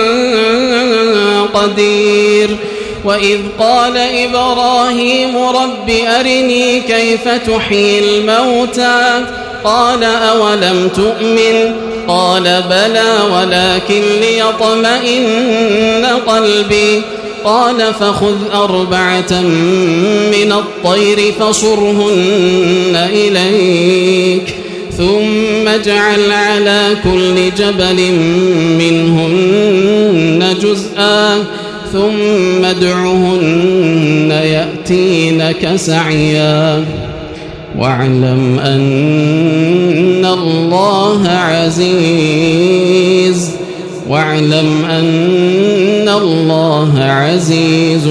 قدير. وإذ قال إبراهيم رب أرني كيف تحيي الموتى قال أولم تؤمن قال بلى ولكن ليطمئن قلبي قال فخذ أربعة من الطير فصرهن إليك ثم اجعل على كل جبل منهن جزءا ثم ادعهن يأتينك سعيا واعلم أن الله عزيز واعلم أن الله عزيز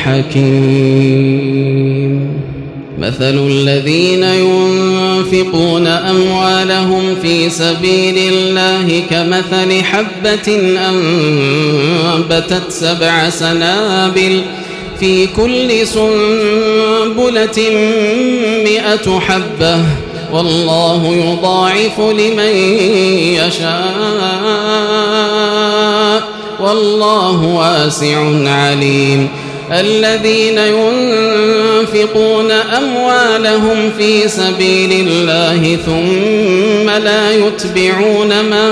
حكيم. مثل الذين ينفقون أموالهم في سبيل الله كمثل حبة أنبتت سبع سنابل في كل سنبلة مئة حبة والله يضاعف لمن يشاء والله واسع عليم. الذين ينفقون أموالهم في سبيل الله ثم لا يتبعون ما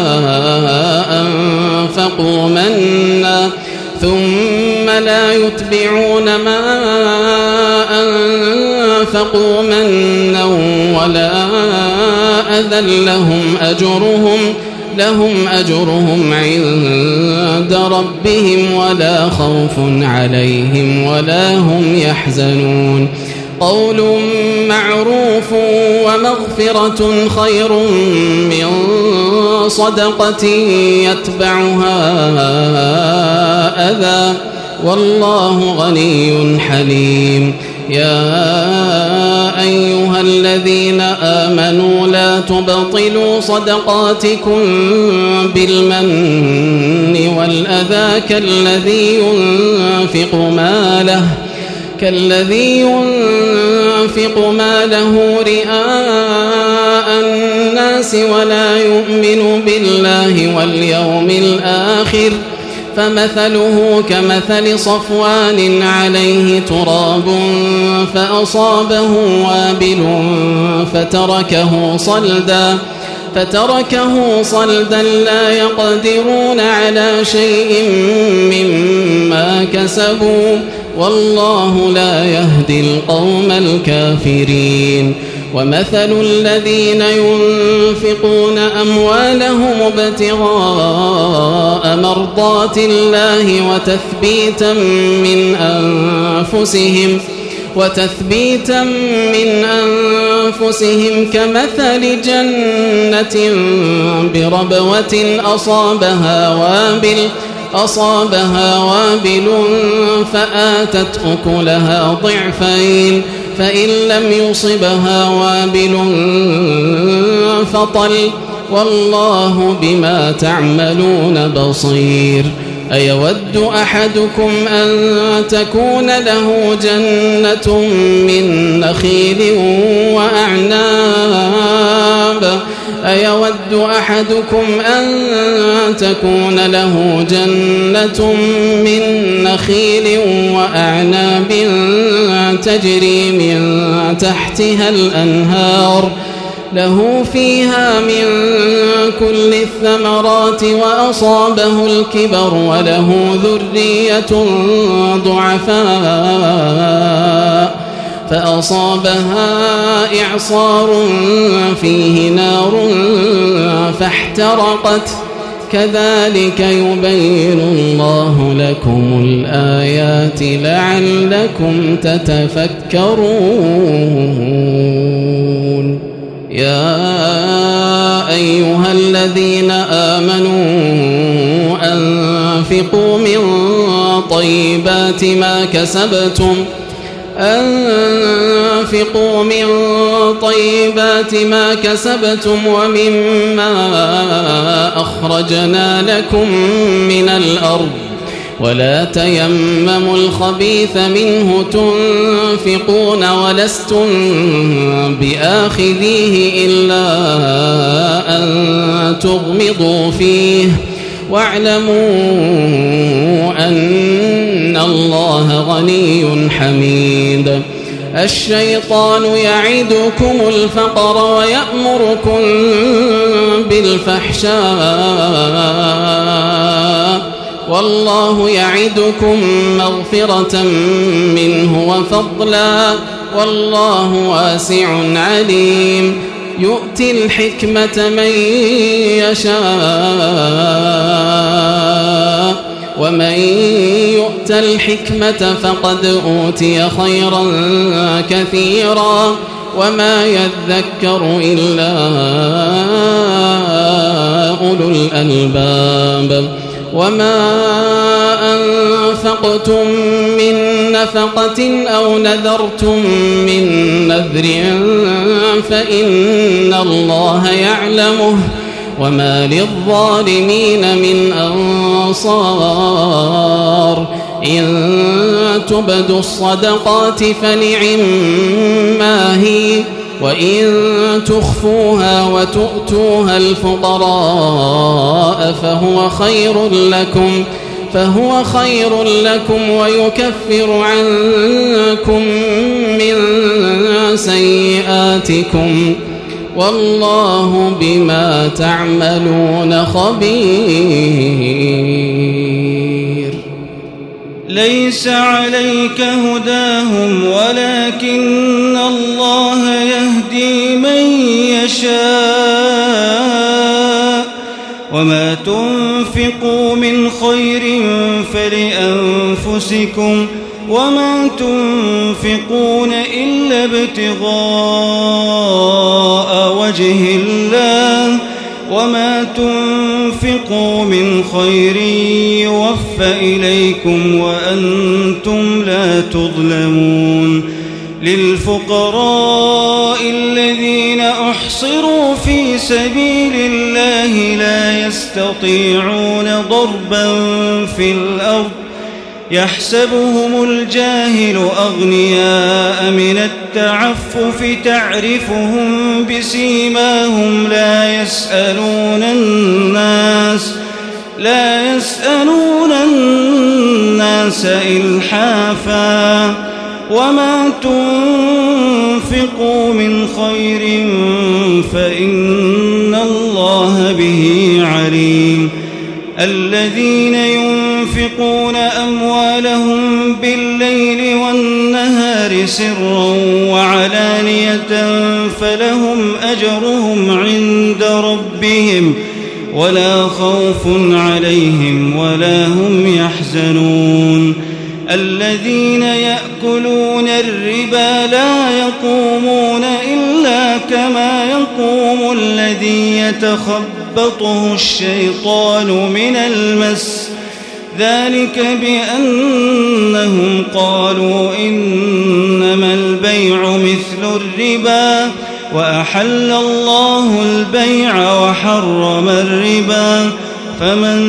أنفقوا منا ثم لا يتبعون ما أنفقوا منا ولا أذى لهم أجرهم لهم أجرهم عند ربهم ولا خوف عليهم ولا هم يحزنون. قول معروف ومغفرة خير من صدقة يتبعها أذى والله غني حليم. يا أيها الذين آمنوا لا تبطلوا صدقاتكم بالمن والأذى كالذي ينفق ماله كالذي ينفق ماله رئاء الناس ولا يؤمن بالله واليوم الآخر فمثله كمثل صفوان عليه تراب فأصابه وابل فتركه صلدا فتركه صلدا لا يقدرون على شيء مما كسبوا والله لا يهدي القوم الكافرين. ومثل الذين ينفقون أموالهم ابتغاء مرضات الله وتثبيتا من أنفسهم وتثبيتا من أنفسهم كمثل جنة بربوة أصابها وابل أصابها وابل فآتت أكلها ضعفين فإن لم يصبها وابل فطل والله بما تعملون بصير. أيود أحدكم أن تكون له جنة من نخيل وأعناب أيود أحدكم أن تكون له جنة من نخيل وأعناب تجري من تحتها الأنهار له فيها من كل الثمرات وأصابه الكبر وله ذرية ضعفاء فأصابها إعصار فيه نار فاحترقت كذلك يبين الله لكم الآيات لعلكم تتفكرون. يا أيها الذين آمنوا أنفقوا من طيبات ما كسبتم أنفقوا من طيبات ما كسبتم ومما أخرجنا لكم من الأرض ولا تيمموا الخبيث منه تنفقون ولستم بآخذيه إلا أن تغمضوا فيه واعلموا أن الله غني حميد. الشيطان يعدكم الفقر ويأمركم بالفحشاء والله يعدكم مغفرة منه وفضلا والله واسع عليم. يؤتي الحكمة من يشاء ومن يؤت الحكمة فقد أوتي خيرا كثيرا وما يذكر إلا أولو الألباب. وما أنفقتم من نفقة أو نذرتم من نذر فإن الله يعلمه وما للظالمين من أنصار. إن تبدوا الصدقات فنعما هي وإن تخفوها وتؤتوها الفقراء فهو خير لكم فهو خير لكم ويكفر عنكم من سيئاتكم والله بما تعملون خبير. ليس عليك هداهم ولكن الله يهدي من يشاء وما تنفقوا من خير فلأنفسكم وما تنفقون إلا ابتغاء وجه الله وما تنفقوا من خير يوفى إليكم وأنتم لا تظلمون. للفقراء الذين أحصروا في سبيل الله لا يستطيعون ضربا في الأرض يحسبهم الجاهل أغنياء من التعفف تعرفهم بسيماهم لا يسألون الناس لا يسألون الناس إلحافا وما تنفقوا من خير فإن الله به عليم. الذين ينفقون أموالهم بالليل والنهار سرا وعلانية فلهم أجرهم عند ربهم ولا خوف عليهم ولا هم يحزنون. الذين يأكلون الربا لا يقومون إلا كما يقوم الذي يتخبطه الشيطان من المس ذلك بأنهم قالوا إنما البيع مثل الربا وأحل الله البيع وحرم الربا. فمن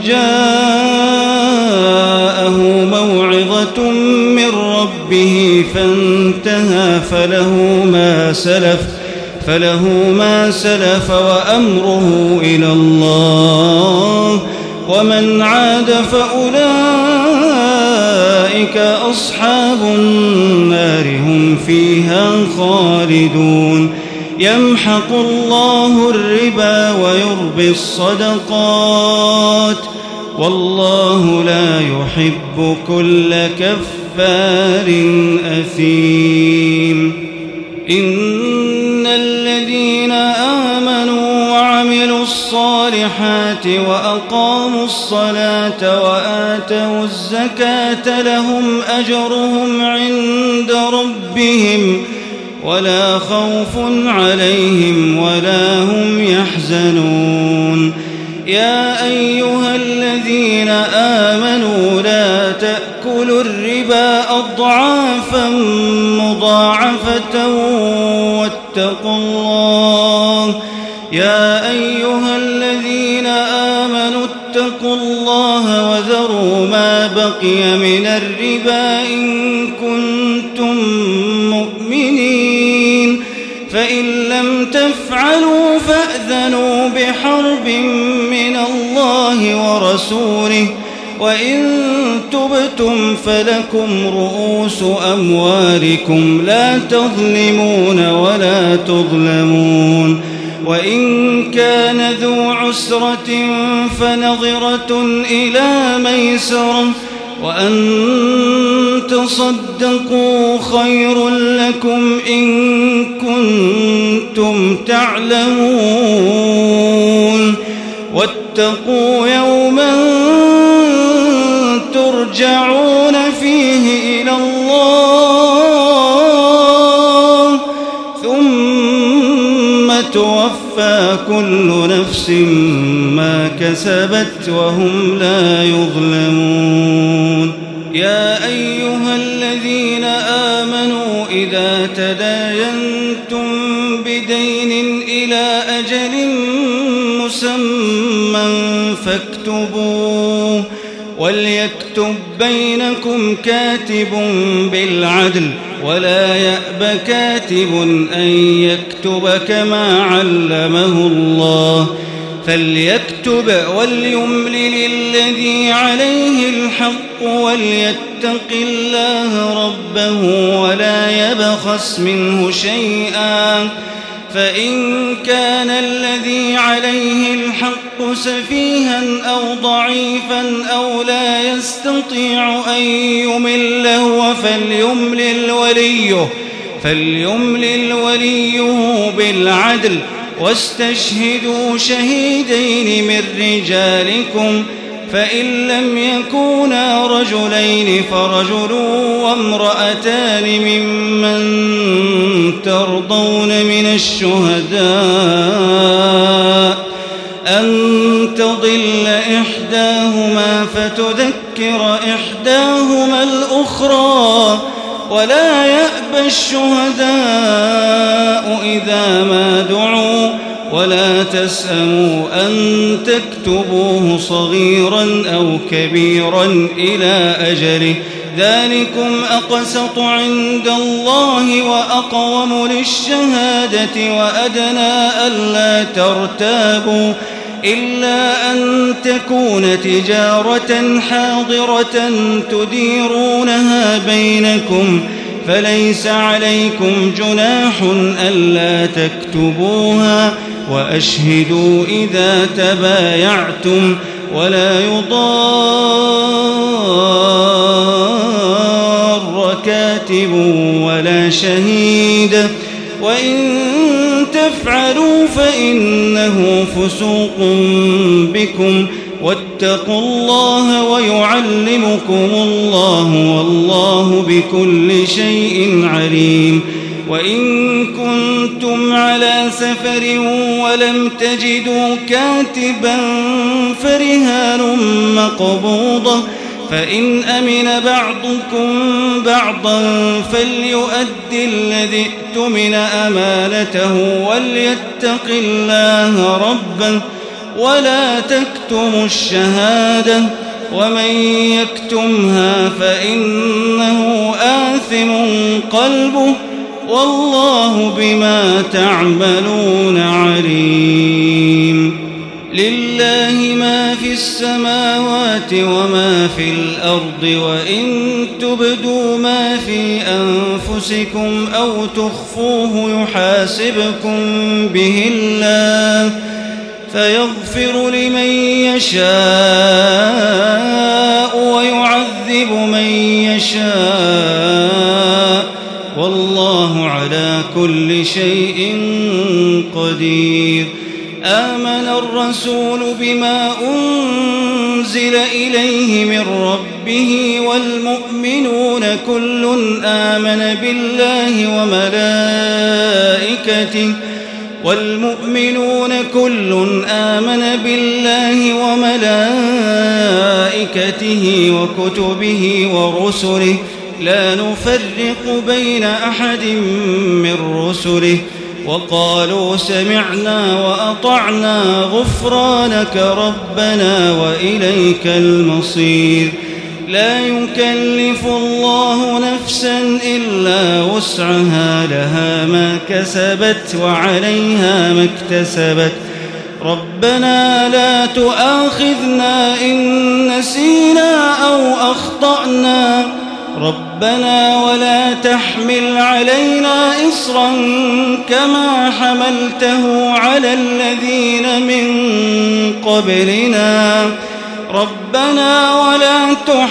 جاءه موعظة من ربه فانتهى فله ما سلف فله ما سلف وأمره إلى الله ومن عاد فأولئك أصحاب النار هم فيها خالدون. يمحق الله الربا ويربي الصدقات والله لا يحب كل كفار أثيم. إن الذين آمنوا وعملوا الصالحات وأقاموا الصلاة وآتوا الزكاة لهم أجرهم عند ربهم ولا خوف عليهم ولا هم يحزنون. يا أيها الذين آمنوا لا تأكلوا الربا أضعافا مضاعفة واتقوا الله يا أيها الذين آمنوا اتقوا الله وذروا ما بقي من الربا إن كنتم مؤمنين فإن لم تفعلوا فأذنوا بحرب من الله ورسوله وإن تبتم فلكم رؤوس أموالكم لا تظلمون ولا تظلمون وإن كان ذو عسرة فنظرة إلى ميسرة وأن تصدقوا خير لكم إن كنتم تعلمون واتقوا يوما ترجعون فيه إلى الله ثم توفى كل نفس ما كسبت وهم لا يظلمون. يا أيها الذين آمنوا إذا تداينتم بدين إلى أجل مسمى فاكتبوه وليكتب بينكم كاتب بالعدل ولا يأب كاتب أن يكتب كما علمه الله فليكتب وليملل الذي عليه الحق وليتق الله ربه ولا يبخس منه شيئا فإن كان الذي عليه الحق سفيها أو ضعيفا أو لا يستطيع أن يمله فليملل وليه فليملل وليه بالعدل واستشهدوا شهيدين من رجالكم فإن لم يكونا رجلين فرجل وامرأتان ممن ترضون من الشهداء أن تضل إحداهما فتذكر إحداهما الأخرى ولا يأبى الشهداء إذا ما دعوا ولا تسأموا أن تكتبوه صغيرا أو كبيرا إلى أجله ذلكم أقسط عند الله وأقوم للشهادة وأدنى ألا ترتابوا إلا أن تكون تجارة حاضرة تديرونها بينكم فليس عليكم جناح ألا تكتبوها وأشهدوا إذا تبايعتم ولا يضار كاتب ولا شهيد وإن تفعلوا فإنه فسوق بكم واتقوا الله ويعلمكم الله والله بكل شيء عليم. وإن كنتم على سفر ولم تجدوا كاتبا فرهان مقبوضة فإن أمن بعضكم بعضا فليؤد الذي اؤتمن أمانته وليتق الله ربه ولا تكتموا الشهادة ومن يكتمها فإنه آثم قلبه والله بما تعملون عليم. لله ما في السماوات وما في الأرض وإن تبدوا ما في أنفسكم أو تخفوه يحاسبكم به الله فيغفر لمن يشاء ويعذب من يشاء والله على كل شيء قدير. آمن الرسول بما أنزل إليه من ربه والمؤمنون كل آمن بالله وملائكته والمؤمنون كل آمن بالله وملائكته وكتبه ورسله لا نفرق بين أحد من رسله وقالوا سمعنا وأطعنا غفرانك ربنا وإليك المصير. لا يكلف الله نفسا إلا وسعها لها ما كسبت وعليها ما اكتسبت ربنا لا تؤاخذنا إن نسينا أو أخطأنا ربنا ولا تحمل علينا إصرا كما حملته على الذين من قبلنا ربنا ولا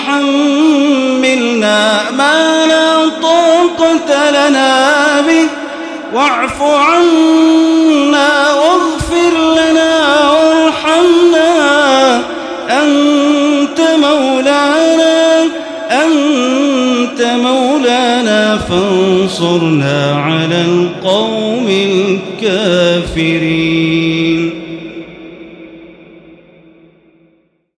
تحملنا ما لا طاقة لنا به واعف عنا واغفر لنا وارحمنا أنت مولانا أنت مولانا فانصرنا على القوم